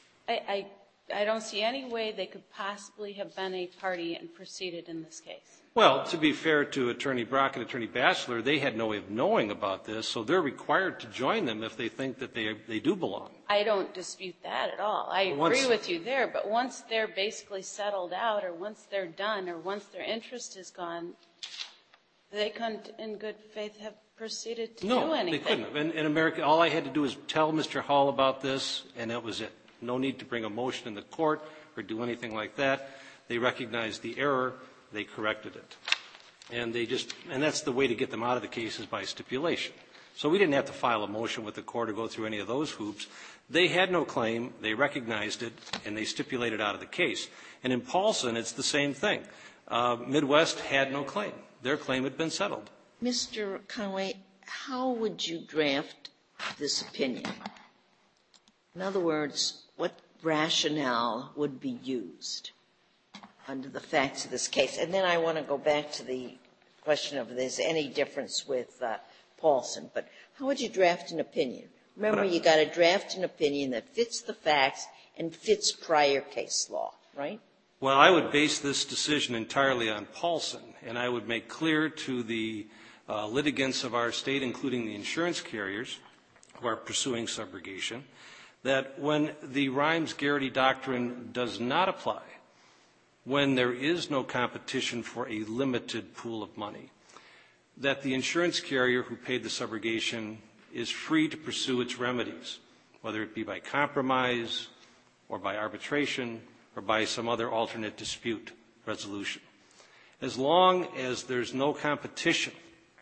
C: I don't see any way they could possibly have been a party and proceeded in this case.
F: Well, to be fair to Attorney Brock and Attorney Batchelor, they had no way of knowing about this, so they're required to join them if they think that they do belong.
C: I don't dispute that at all. I agree with you there, but once they're basically settled out or once they're done or once their interest is gone, they couldn't in good faith have proceeded to do anything.
F: No, they couldn't have. In America, all I had to do was tell Mr. Hull about this, and that was it. No need to bring a motion in the court or do anything like that. They recognized the error. They corrected it. And that's the way to get them out of the case is by stipulation. So we didn't have to file a motion with the court or go through any of those hoops. They had no claim. They recognized it, and they stipulated out of the case. And in Paulson, it's the same thing. Midwest had no claim. Their claim had been settled.
A: Mr. Conway, how would you draft this opinion? In other words, what rationale would be used under the facts of this case? And then I want to go back to the question of if there's any difference with Paulson. But how would you draft an opinion? Remember, you got to draft an opinion that fits the facts and fits prior case law, right?
F: Well, I would base this decision entirely on Paulson, and I would make clear to the litigants of our state, including the insurance carriers who are pursuing subrogation, that when the Rhymes-Garrity doctrine does not apply, when there is no competition for a limited pool of money, that the insurance carrier who paid the subrogation is free to pursue its remedies, whether it be by compromise or by arbitration or by some other alternate dispute resolution. As long as there's no competition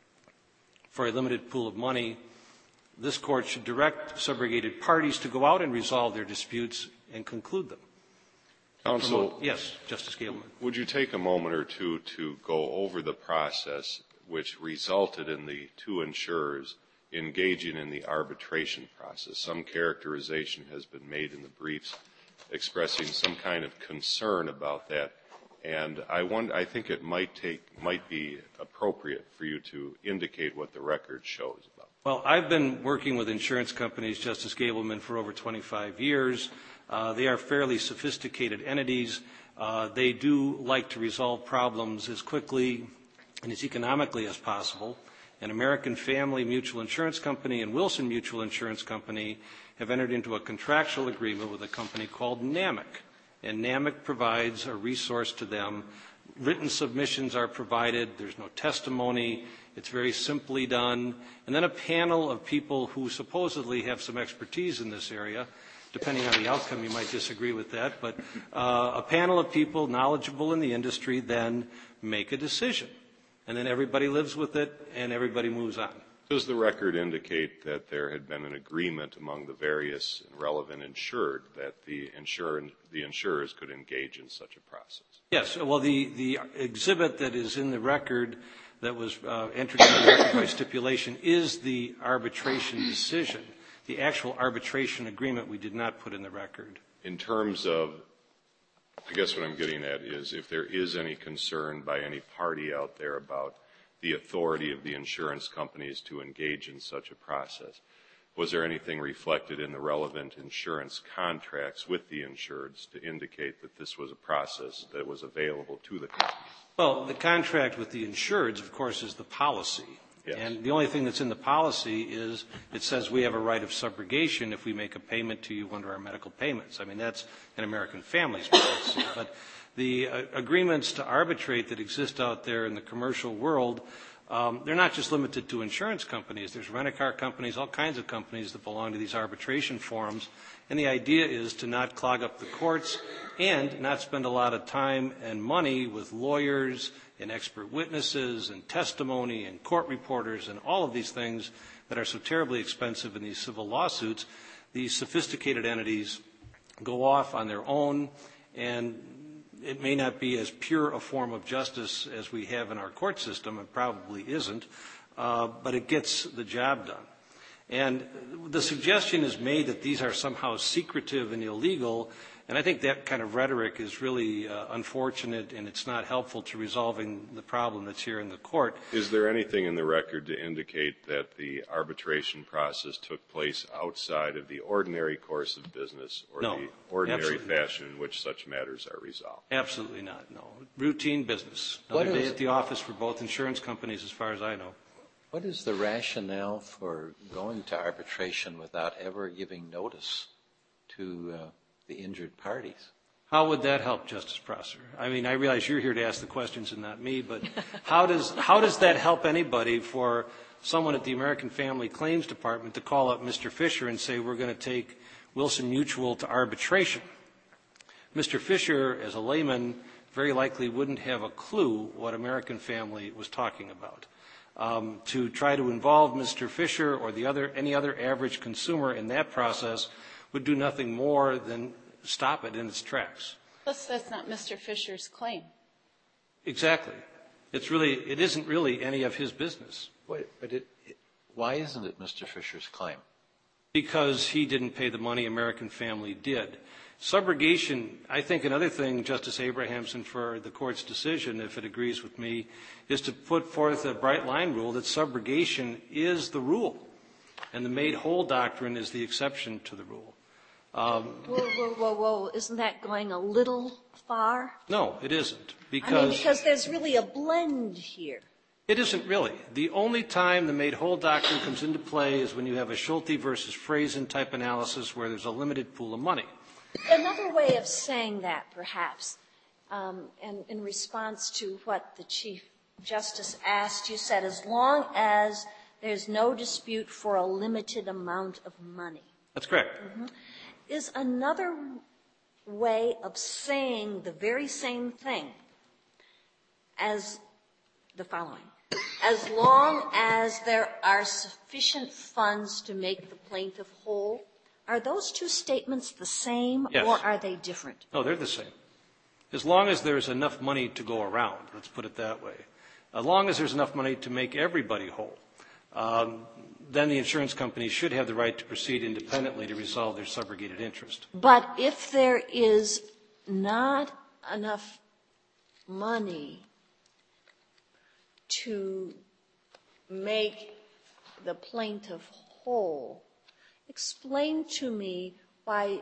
F: for a limited pool of money, this Court should direct subrogated parties to go out and resolve their disputes and conclude them.
G: Counsel,
F: yes, Justice Gableman.
G: Would you take a moment or two to go over the process which resulted in the two insurers engaging in the arbitration process? Some characterization has been made in the briefs expressing some kind of concern about that, and I think it might be appropriate for you to indicate what the record shows about.
F: Well, I've been working with insurance companies, Justice Gableman, for over 25 years. They are fairly sophisticated entities. They do like to resolve problems as quickly and as economically as possible. And American Family Mutual Insurance Company and Wilson Mutual Insurance Company have entered into a contractual agreement with a company called NAMIC. And NAMIC provides a resource to them. Written submissions are provided. There's no testimony. It's very simply done. And then a panel of people who supposedly have some expertise in this area, depending on the outcome, you might disagree with that, but a panel of people knowledgeable in the industry then make a decision. And then everybody lives with it and everybody moves on.
G: Does the record indicate that there had been an agreement among the various and relevant insured that the insurers could engage in such a process?
F: Yes. Well, the exhibit that is in the record that was entered into the record by stipulation is the arbitration decision. The actual arbitration agreement we did not put in the record.
G: In terms of, I guess what I'm getting at is if there is any concern by any party out there about the authority of the insurance companies to engage in such a process, was there anything reflected in the relevant insurance contracts with the insureds to indicate that this was a process that was available to the companies?
F: Well, the contract with the insureds, of course, is the policy. Yes. And the only thing that's in the policy is it says we have a right of subrogation if we make a payment to you under our medical payments. I mean, that's an American Family's policy. But the agreements to arbitrate that exist out there in the commercial world, they're not just limited to insurance companies. There's rent-a-car companies, all kinds of companies that belong to these arbitration forums. And the idea is to not clog up the courts and not spend a lot of time and money with lawyers and expert witnesses and testimony and court reporters and all of these things that are so terribly expensive in these civil lawsuits. These sophisticated entities go off on their own, and it may not be as pure a form of justice as we have in our court system. It probably isn't, but it gets the job done. And the suggestion is made that these are somehow secretive and illegal, and I think that kind of rhetoric is really unfortunate, and it's not helpful to resolving the problem that's here in the court.
G: Is there anything in the record to indicate that the arbitration process took place outside of the ordinary course of business or the ordinary fashion in which such matters are resolved?
F: Absolutely not, no. Routine business. Another day at the office for both insurance companies, as far as I know.
E: What is the rationale for going to arbitration without ever giving notice to the injured parties?
F: How would that help, Justice Prosser? I mean, I realize you're here to ask the questions and not me, but how does that help anybody for someone at the American Family Claims Department to call up Mr. Fisher and say, we're going to take Wilson Mutual to arbitration? Mr. Fisher, as a layman, very likely wouldn't have a clue what American Family was talking about. To try to involve Mr. Fisher or any other average consumer in that process would do nothing more than stop it in its tracks.
H: Plus, that's not Mr. Fisher's claim.
F: Exactly. It isn't really any of his business.
E: Why isn't it Mr. Fisher's claim?
F: Because he didn't pay the money, American Family did. Subrogation, I think another thing, Justice Abrahamson, for the Court's decision, if it agrees with me, is to put forth a bright line rule that subrogation is the rule, and the made whole doctrine is the exception to the rule.
D: Whoa. Isn't that going a little far?
F: No, it isn't. Because
D: there's really a blend here.
F: It isn't really. The only time the made whole doctrine comes into play is when you have a Schulte versus Frazen type analysis where there's a limited pool of money.
D: Another way of saying that, perhaps, And in response to what the Chief Justice asked, you said as long as there's no dispute for a limited amount of money.
F: That's correct.
D: Is another way of saying the very same thing as the following. As long as there are sufficient funds to make the plaintiff whole, are those two statements the same?
F: Yes.
D: Or are they different?
F: No, they're the same. As long as there's enough money to go around, let's put it that way. As long as there's enough money to make everybody whole, then the insurance company should have the right to proceed independently to resolve their subrogated interest.
D: But if there is not enough money to make the plaintiff whole, explain to me why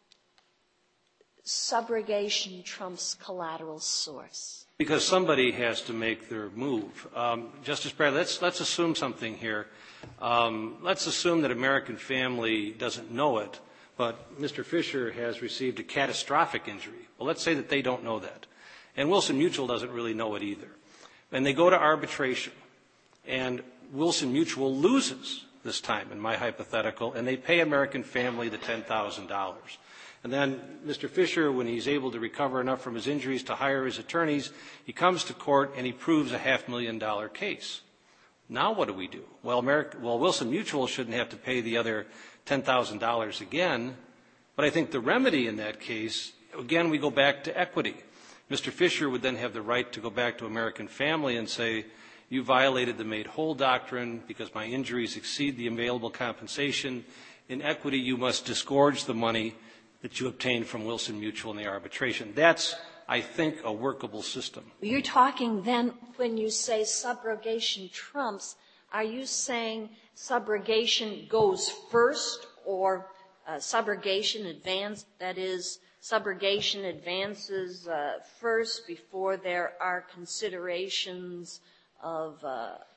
D: subrogation trumps collateral source.
F: Because somebody has to make their move. Justice Bradley, let's assume something here. Let's assume that American Family doesn't know it, but Mr. Fisher has received a catastrophic injury. Well, let's say that they don't know that. And Wilson Mutual doesn't really know it either. And they go to arbitration, and Wilson Mutual loses this time, in my hypothetical, and they pay American Family the $10,000. And then Mr. Fisher, when he's able to recover enough from his injuries to hire his attorneys, he comes to court and he proves a $500,000 case. Now what do we do? Well, Wilson Mutual shouldn't have to pay the other $10,000 again, but I think the remedy in that case, again, we go back to equity. Mr. Fisher would then have the right to go back to American Family and say, you violated the made whole doctrine because my injuries exceed the available compensation. In equity, you must disgorge the money that you obtained from Wilson Mutual in the arbitration. That's, I think, a workable system.
D: You're talking then, when you say subrogation trumps, are you saying subrogation goes first or subrogation advance, that is, subrogation advances first before there are considerations of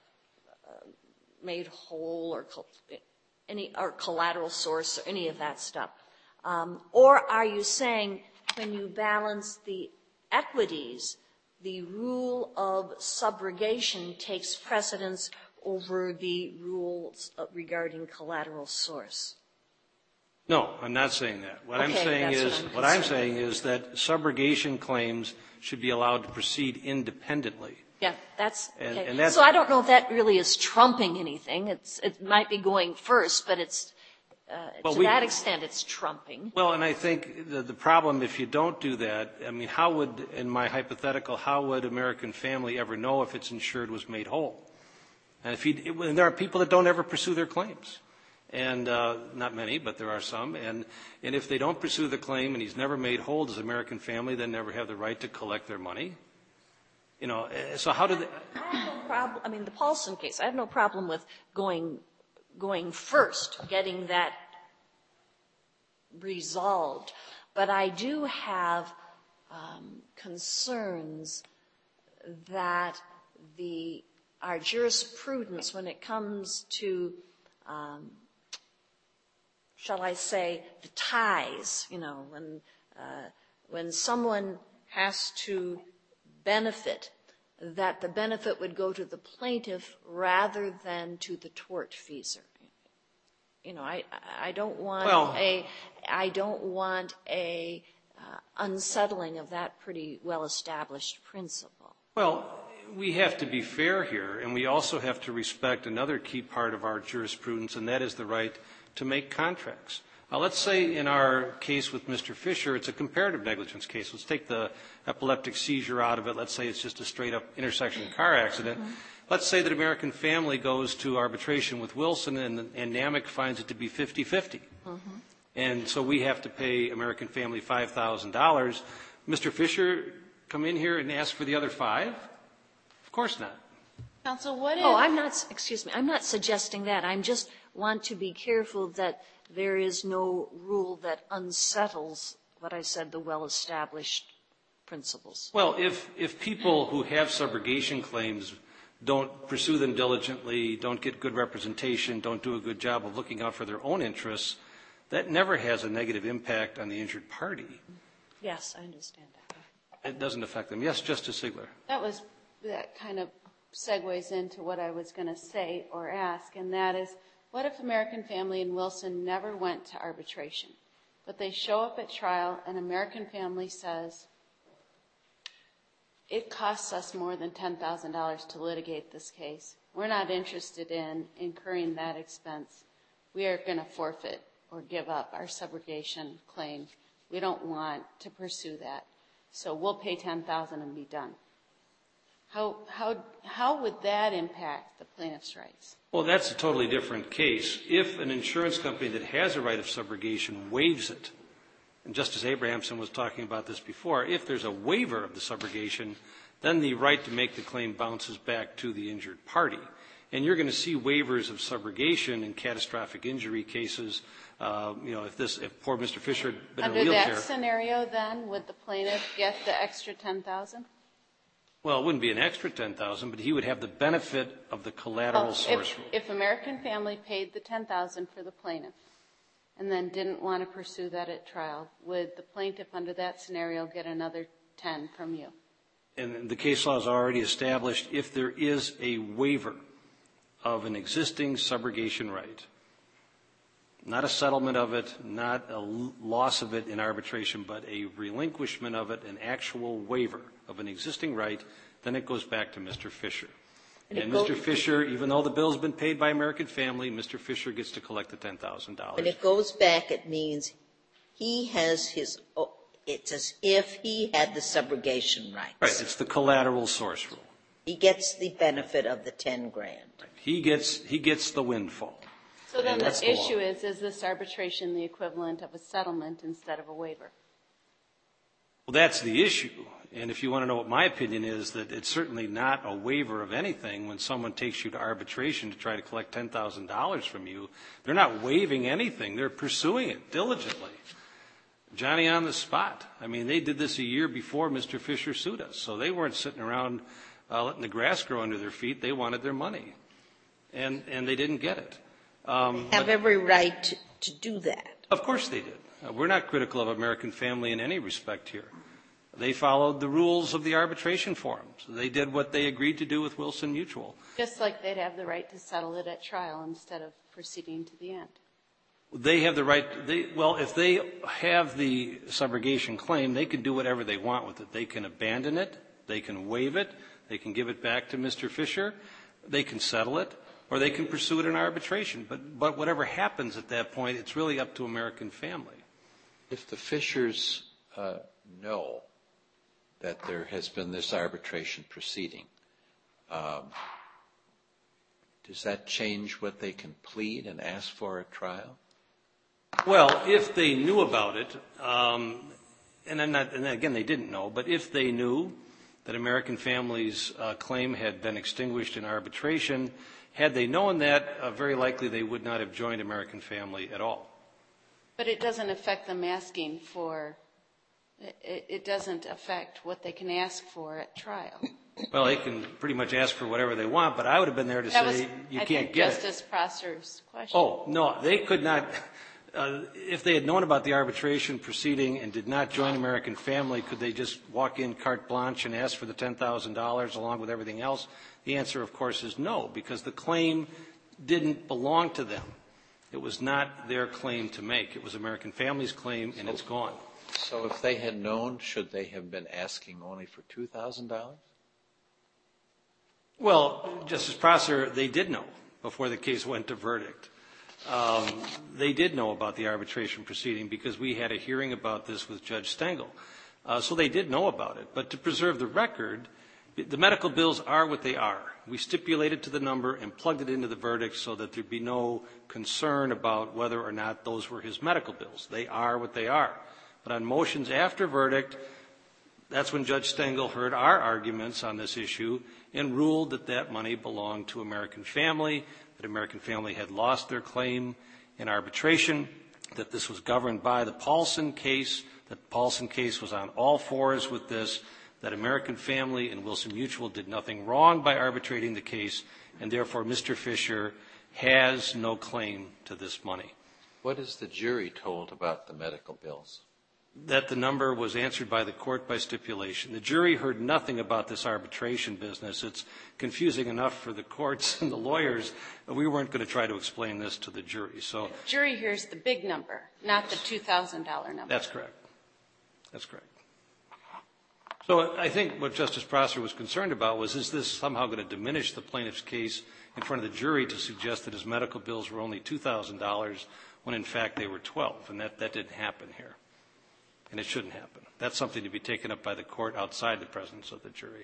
D: made whole or collateral source or any of that stuff? Or are you saying when you balance the equities, the rule of subrogation takes precedence over the rules regarding collateral source?
F: No, I'm not saying that. What I'm saying is that subrogation claims should be allowed to proceed independently.
D: Yeah, that's okay.
F: And that's,
D: so I don't know if that really is trumping anything. It might be going first, but it's to that extent it's trumping.
F: Well, and I think the problem, if you don't do that, I mean, how would, in my hypothetical, how would American Family ever know if its insured was made whole? And there are people that don't ever pursue their claims. And not many, but there are some. And if they don't pursue the claim and he's never made whole, does American Family then never have the right to collect their money? You know, so how do they?
D: I have no problem. I mean, the Paulson case, I have no problem with going first, getting that resolved. But I do have concerns that our jurisprudence, when it comes to shall I say, the ties, you know, when someone has to benefit, that the benefit would go to the plaintiff rather than to the tortfeasor. You know, I don't want a unsettling of that pretty well-established principle.
F: Well, we have to be fair here, and we also have to respect another key part of our jurisprudence, and that is the right to make contracts. Let's say in our case with Mr. Fisher, it's a comparative negligence case. Let's take the epileptic seizure out of it. Let's say it's just a straight-up intersection car accident. Mm-hmm. Let's say that American Family goes to arbitration with Wilson and NAMIC finds it to be 50-50. Mm-hmm. And so we have to pay American Family $5,000. Mr. Fisher come in here and ask for the other $5,000? Of course not.
H: Counsel, what if...
D: Oh, I'm not suggesting that. I just want to be careful that there is no rule that unsettles what I said, the well-established principles.
F: Well, if people who have subrogation claims don't pursue them diligently, don't get good representation, don't do a good job of looking out for their own interests, that never has a negative impact on the injured party.
D: Yes, I understand that.
F: It doesn't affect them. Yes, Justice Ziegler.
H: That kind of segues into what I was going to say or ask, and that is, what if American Family and Wilson never went to arbitration, but they show up at trial and American Family says, it costs us more than $10,000 to litigate this case. We're not interested in incurring that expense. We are going to forfeit or give up our subrogation claim. We don't want to pursue that. So we'll pay $10,000 and be done. How would that impact the plaintiff's rights?
F: Well, that's a totally different case. If an insurance company that has a right of subrogation waives it, and Justice Abrahamson was talking about this before, if there's a waiver of the subrogation, then the right to make the claim bounces back to the injured party. And you're going to see waivers of subrogation in catastrophic injury cases. If poor Mr. Fisher had been in a wheelchair.
H: Under that scenario, then, would the plaintiff get the extra $10,000?
F: Well, it wouldn't be an extra $10,000, but he would have the benefit of the collateral source rule.
H: If American Family paid the $10,000 for the plaintiff and then didn't want to pursue that at trial, would the plaintiff under that scenario get another $10,000 from you?
F: And the case law is already established if there is a waiver of an existing subrogation right, not a settlement of it, not a loss of it in arbitration, but a relinquishment of it, an actual waiver of an existing right, then it goes back to Mr. Fisher. And Mr. Fisher, even though the bill's been paid by American Family, Mr. Fisher gets to collect the $10,000.
A: When it goes back, it means he has it's as if he had the subrogation rights.
F: Right, it's the collateral source rule.
A: He gets the benefit of the $10,000.
F: He gets the windfall.
H: So then the issue is this arbitration the equivalent of a settlement instead of a waiver?
F: Well, that's the issue. And if you want to know what my opinion is, that it's certainly not a waiver of anything when someone takes you to arbitration to try to collect $10,000 from you. They're not waiving anything. They're pursuing it diligently. Johnny on the spot. I mean, they did this a year before Mr. Fisher sued us. So they weren't sitting around letting the grass grow under their feet. They wanted their money. And they didn't get it.
A: Have every right to do that.
F: Of course they did. We're not critical of American Family in any respect here. They followed the rules of the arbitration forums. They did what they agreed to do with Wilson Mutual.
H: Just like they'd have the right to settle it at trial instead of proceeding to the end.
F: They have the right. If they have the subrogation claim, they can do whatever they want with it. They can abandon it. They can waive it. They can give it back to Mr. Fisher. They can settle it. Or they can pursue it in arbitration. But whatever happens at that point, it's really up to American Family.
E: If the Fishers know that there has been this arbitration proceeding, does that change what they can plead and ask for at trial?
F: Well, if they knew about it, and again, they didn't know, but if they knew that American Family's claim had been extinguished in arbitration, had they known that, very likely they would not have joined American Family at all.
H: But it doesn't affect them asking for, it doesn't affect what they can ask for at trial.
F: Well, they can pretty much ask for whatever they want, but I would have been there to say you can't get it.
H: Justice Prosser's question.
F: Oh, no, they could not. If they had known about the arbitration proceeding and did not join American Family, could they just walk in carte blanche and ask for the $10,000 along with everything else? The answer, of course, is no, because the claim didn't belong to them. It was not their claim to make. It was American Family's claim, and it's gone.
E: So if they had known, should they have been asking only for $2,000?
F: Well, Justice Prosser, they did know before the case went to verdict. They did know about the arbitration proceeding because we had a hearing about this with Judge Stengel. So they did know about it. But to preserve the record, the medical bills are what they are. We stipulated to the number and plugged it into the verdict so that there'd be no concern about whether or not those were his medical bills. They are what they are. But on motions after verdict, that's when Judge Stengel heard our arguments on this issue and ruled that that money belonged to American Family, that American Family had lost their claim in arbitration, that this was governed by the Paulson case, that the Paulson case was on all fours with this, that American Family and Wilson Mutual did nothing wrong by arbitrating the case, and therefore Mr. Fisher has no claim to this money.
E: What is the jury told about the medical bills?
F: that the number was answered by the court by stipulation. The jury heard nothing about this arbitration business. It's confusing enough for the courts and the lawyers. We weren't going to try to explain this to the jury. So
H: the jury hears the big number, not the $2,000 number.
F: That's correct. That's correct. So I think what Justice Prosser was concerned about was, is this somehow going to diminish the plaintiff's case in front of the jury to suggest that his medical bills were only $2,000 when in fact they were $12,000, and that didn't happen here. And it shouldn't happen. That's something to be taken up by the court outside the presence of the jury.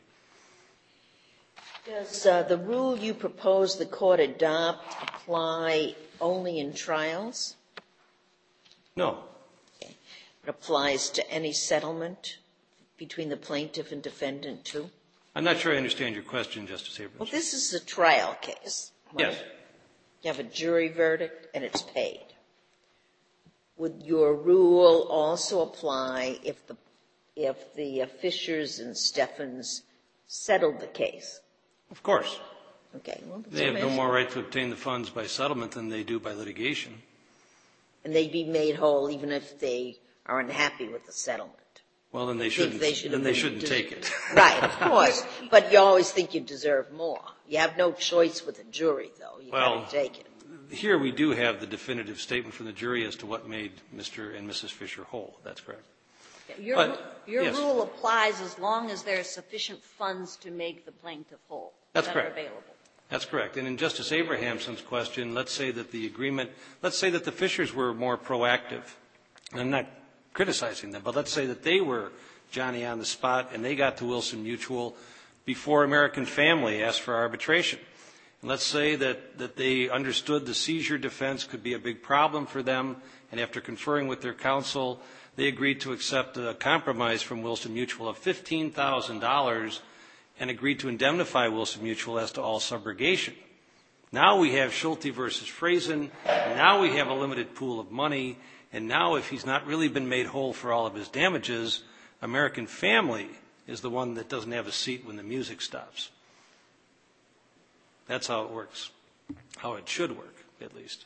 A: Does the rule you propose the court adopt apply only in trials?
F: No.
A: Okay. It applies to any settlement between the plaintiff and defendant, too?
F: I'm not sure I understand your question, Justice Abrams.
A: Well, this is a trial case. Right?
F: Yes.
A: You have a jury verdict, and it's paid. Would your rule also apply if the Fishers and Steffens settled the case?
F: Of course.
A: Okay. Well,
F: they have no more right to obtain the funds by settlement than they do by litigation.
A: And they'd be made whole even if they are unhappy with the settlement.
F: Well, then they shouldn't take it.
A: Right, of course. But you always think you deserve more. You have no choice with a jury, though. You got to take it.
F: Here we do have the definitive statement from the jury as to what made Mr. and Mrs. Fisher whole. That's correct.
D: Your rule applies as long as there are sufficient funds to make the plaintiff whole.
F: That's
D: that
F: correct.
D: Are available.
F: That's correct. And in Justice Abrahamson's question, let's say that the Fishers were more proactive. And I'm not criticizing them, but let's say that they were Johnny on the spot and they got to Wilson Mutual before American Family asked for arbitration. And let's say that they understood the seizure defense could be a big problem for them, and after conferring with their counsel, they agreed to accept a compromise from Wilson Mutual of $15,000 and agreed to indemnify Wilson Mutual as to all subrogation. Now we have Schulte versus Frazen, and now we have a limited pool of money, and now if he's not really been made whole for all of his damages, American Family is the one that doesn't have a seat when the music stops. That's how it works, how it should work, at least.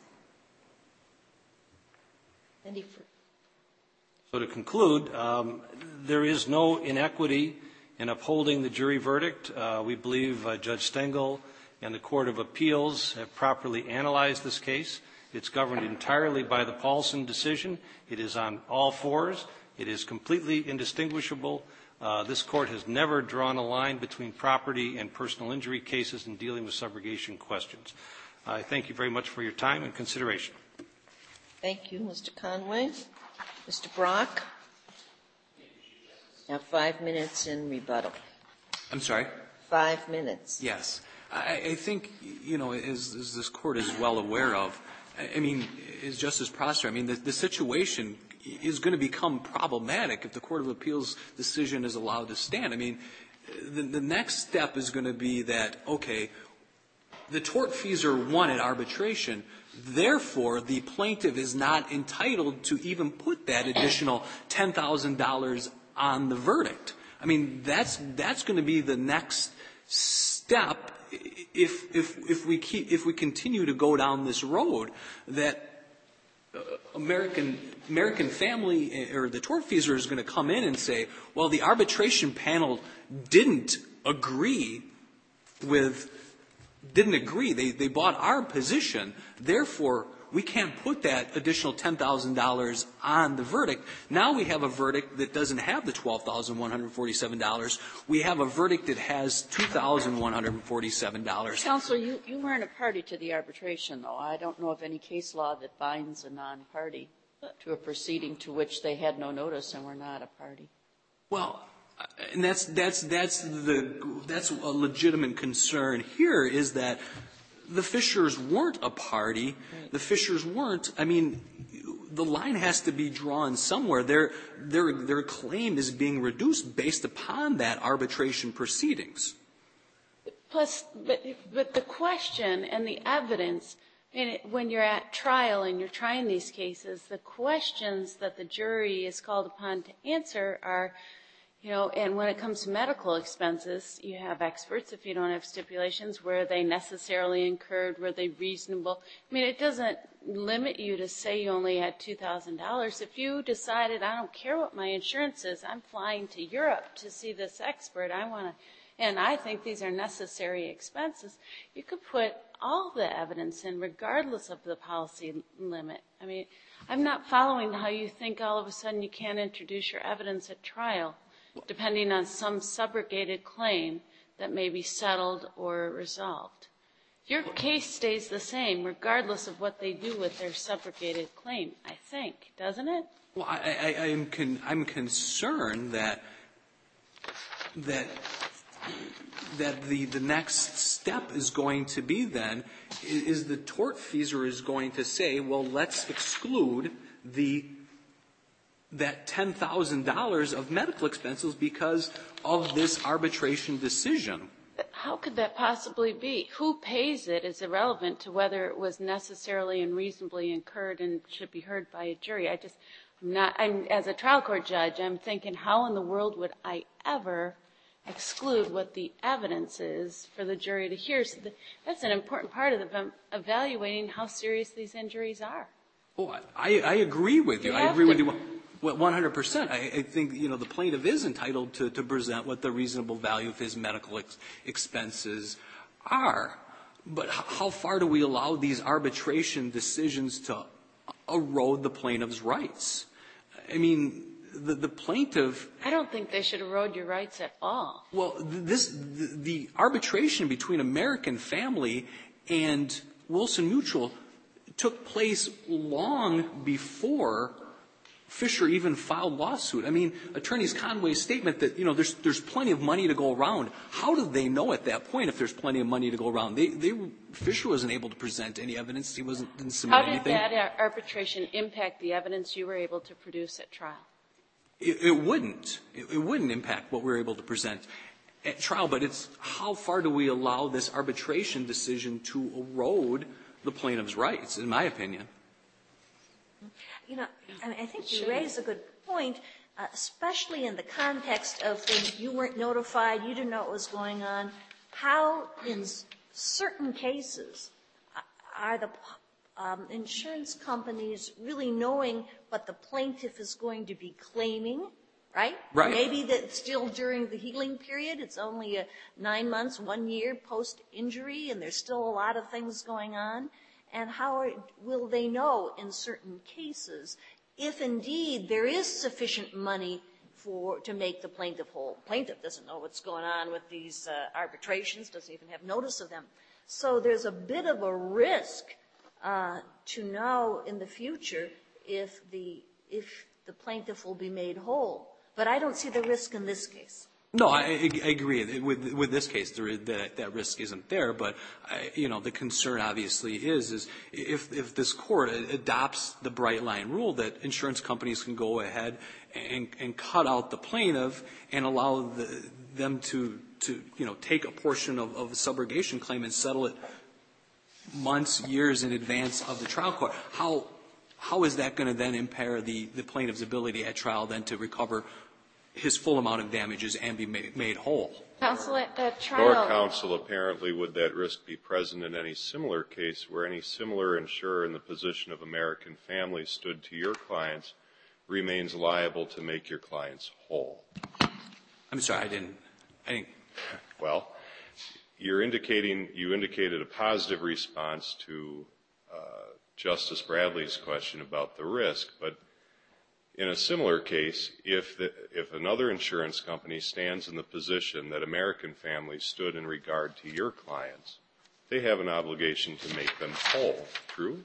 F: So to conclude, there is no inequity in upholding the jury verdict. We believe Judge Stengel and the Court of Appeals have properly analyzed this case. It's governed entirely by the Paulson decision. It is on all fours. It is completely indistinguishable. This Court has never drawn a line between property and personal injury cases in dealing with subrogation questions. I thank you very much for your time and consideration.
A: Thank you, Mr. Conway. Mr. Brock, you have 5 minutes in rebuttal.
B: I'm sorry?
A: 5 minutes.
B: Yes. I think, as this Court is well aware of, as Justice Prosser, the situation is going to become problematic if the Court of Appeals decision is allowed to stand. The next step is going to be that, okay, the tortfeasor won at arbitration, therefore the plaintiff is not entitled to even put that additional $10,000 on the verdict. That's going to be the next step if we continue to go down this road that American Family or the tortfeasor is going to come in and say, well, the arbitration panel didn't agree. They bought our position. Therefore, we can't put that additional $10,000 on the verdict. Now we have a verdict that doesn't have the $12,147. We have a verdict that has $2,147.
C: Counsel, you weren't a party to the arbitration, though. I don't know of any case law that binds a non-party to a proceeding to which they had no notice and were not a party.
B: Well, and that's a legitimate concern here, is that the Fishers weren't a party. The Fishers weren't. The line has to be drawn somewhere. Their claim is being reduced based upon that arbitration proceedings.
H: Plus, but the question and the evidence, when you're at trial and you're trying these cases, the questions that the jury is called upon to answer are, You know, and when it comes to medical expenses, you have experts, if you don't have stipulations, were they necessarily incurred, were they reasonable? I mean, it doesn't limit you to say you only had $2,000. If you decided, I don't care what my insurance is, I'm flying to Europe to see this expert, and I think these are necessary expenses, you could put all the evidence in regardless of the policy limit. I mean, I'm not following how you think all of a sudden you can't introduce your evidence at trial, depending on some subrogated claim that may be settled or resolved. Your case stays the same regardless of what they do with their subrogated claim, I think, doesn't it?
B: Well, I'm concerned that the next step is going to be then is the tortfeasor is going to say, well, let's exclude that $10,000 of medical expenses because of this arbitration decision.
H: How could that possibly be? Who pays it is irrelevant to whether it was necessarily and reasonably incurred and should be heard by a jury. As a trial court judge, I'm thinking, how in the world would I ever exclude what the evidence is for the jury to hear? So that's an important part of evaluating how serious these injuries are.
B: Oh, I agree with you. I agree with you 100%. I think, the plaintiff is entitled to present what the reasonable value of his medical expenses are. But how far do we allow these arbitration decisions to erode the plaintiff's rights? I mean, the plaintiff...
H: I don't think they should erode your rights at all.
B: Well, the arbitration between American Family and Wilson Mutual took place long before Fisher even filed lawsuit. I mean, Attorneys Conway's statement that, there's plenty of money to go around. How did they know at that point if there's plenty of money to go around? Fisher wasn't able to present any evidence. He didn't submit anything.
H: How did that arbitration impact the evidence you were able to produce at trial?
B: It wouldn't. It wouldn't impact what we were able to present at trial, but it's how far do we allow this arbitration decision to erode the plaintiff's rights, in my opinion.
D: I think you raise a good point, especially in the context of things you weren't notified, you didn't know what was going on. How, in certain cases, are the insurance companies really knowing what the plaintiff is going to be claiming, right?
B: Right.
D: Maybe that's still during the healing period. It's only 9 months, 1 year post-injury, and there's still a lot of things going on. And how will they know in certain cases if indeed there is sufficient money to make the plaintiff whole? Plaintiff doesn't know what's going on with these arbitrations, doesn't even have notice of them. So there's a bit of a risk to know in the future if the plaintiff will be made whole. But I don't see the risk in this case.
B: No, I agree. With this case, that risk isn't there. But, the concern obviously is if this court adopts the bright line rule that insurance companies can go ahead and cut out the plaintiff and allow them to take a portion of a subrogation claim and settle it months, years in advance of the trial court, how is that going to then impair the plaintiff's ability at trial then to recover his full amount of damages and be made whole?
H: Counsel, at trial...
G: Nor counsel, apparently, would that risk be present in any similar case where any similar insurer in the position of American Family stood to your clients remains liable to make your clients whole?
B: I'm sorry, I didn't...
G: Well, you indicated a positive response to Justice Bradley's question about the risk, but in a similar case, if another insurance company stands in the position that American Family stood in regard to your clients, they have an obligation to make them whole. True?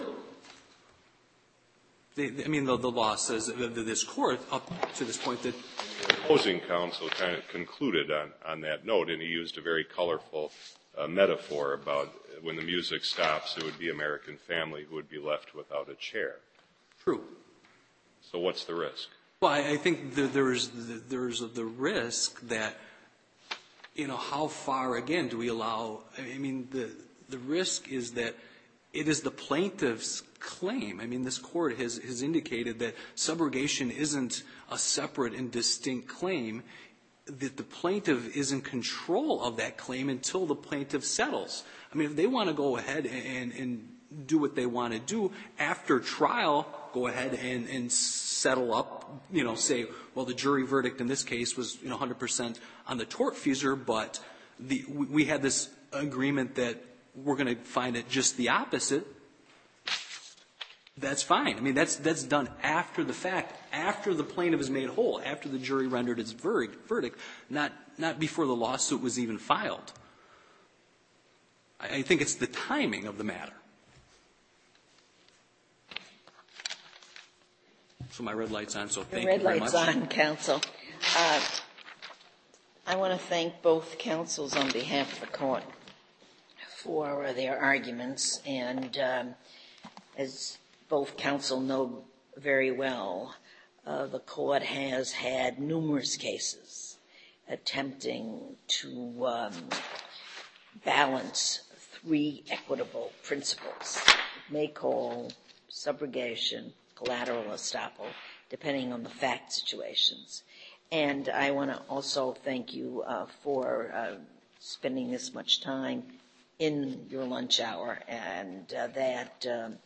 B: The law says that this court, up to this point, that...
G: The opposing counsel kind of concluded on that note, and he used a very colorful metaphor about when the music stops, it would be American Family who would be left without a chair.
B: True.
G: So what's the risk?
B: Well, I think there's the risk that, how far, again, do we allow... the risk is that It is the plaintiff's claim. I mean, this court has indicated that subrogation isn't a separate and distinct claim, that the plaintiff is in control of that claim until the plaintiff settles. I mean, if they want to go ahead and do what they want to do after trial, go ahead and settle up, say, well, the jury verdict in this case was, 100% on the tortfeasor, but we had this agreement that we're going to find it just the opposite. That's fine. I mean, that's done after the fact, after the plaintiff is made whole, after the jury rendered its verdict, not before the lawsuit was even filed. I think it's the timing of the matter. So my red light's on, so thank you very much.
A: Red light's on, counsel. I want to thank both counsels on behalf of the court for their arguments, and as both counsel know very well, the court has had numerous cases attempting to balance three equitable principles: make-whole, subrogation, collateral estoppel, depending on the fact situations. And I want to also thank you for spending this much time in your lunch hour, and that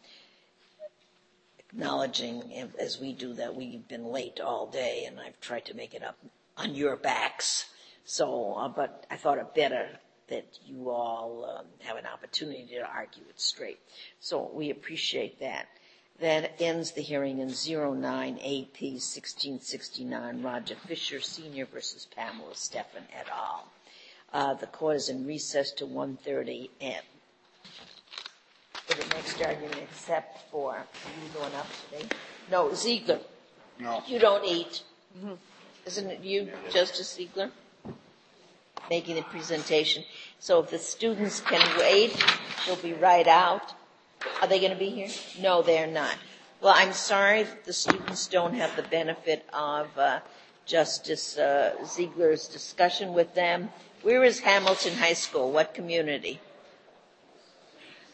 A: acknowledging, as we do, that we've been late all day, and I've tried to make it up on your backs. So, but I thought it better that you all have an opportunity to argue it straight. So we appreciate that. That ends the hearing in 09 AP 1669, Roger Fisher Sr. versus Pamela Steffen et al. The court is in recess to 1:30 p.m. For the next argument, except for, are you going up today? No, Ziegler. No. You don't eat. Mm-hmm. Isn't it you, Justice Ziegler, making the presentation? So if the students can wait, she'll be right out. Are they going to be here? No, they're not. Well, I'm sorry that the students don't have the benefit of Justice Ziegler's discussion with them. Where is Hamilton High School? What community?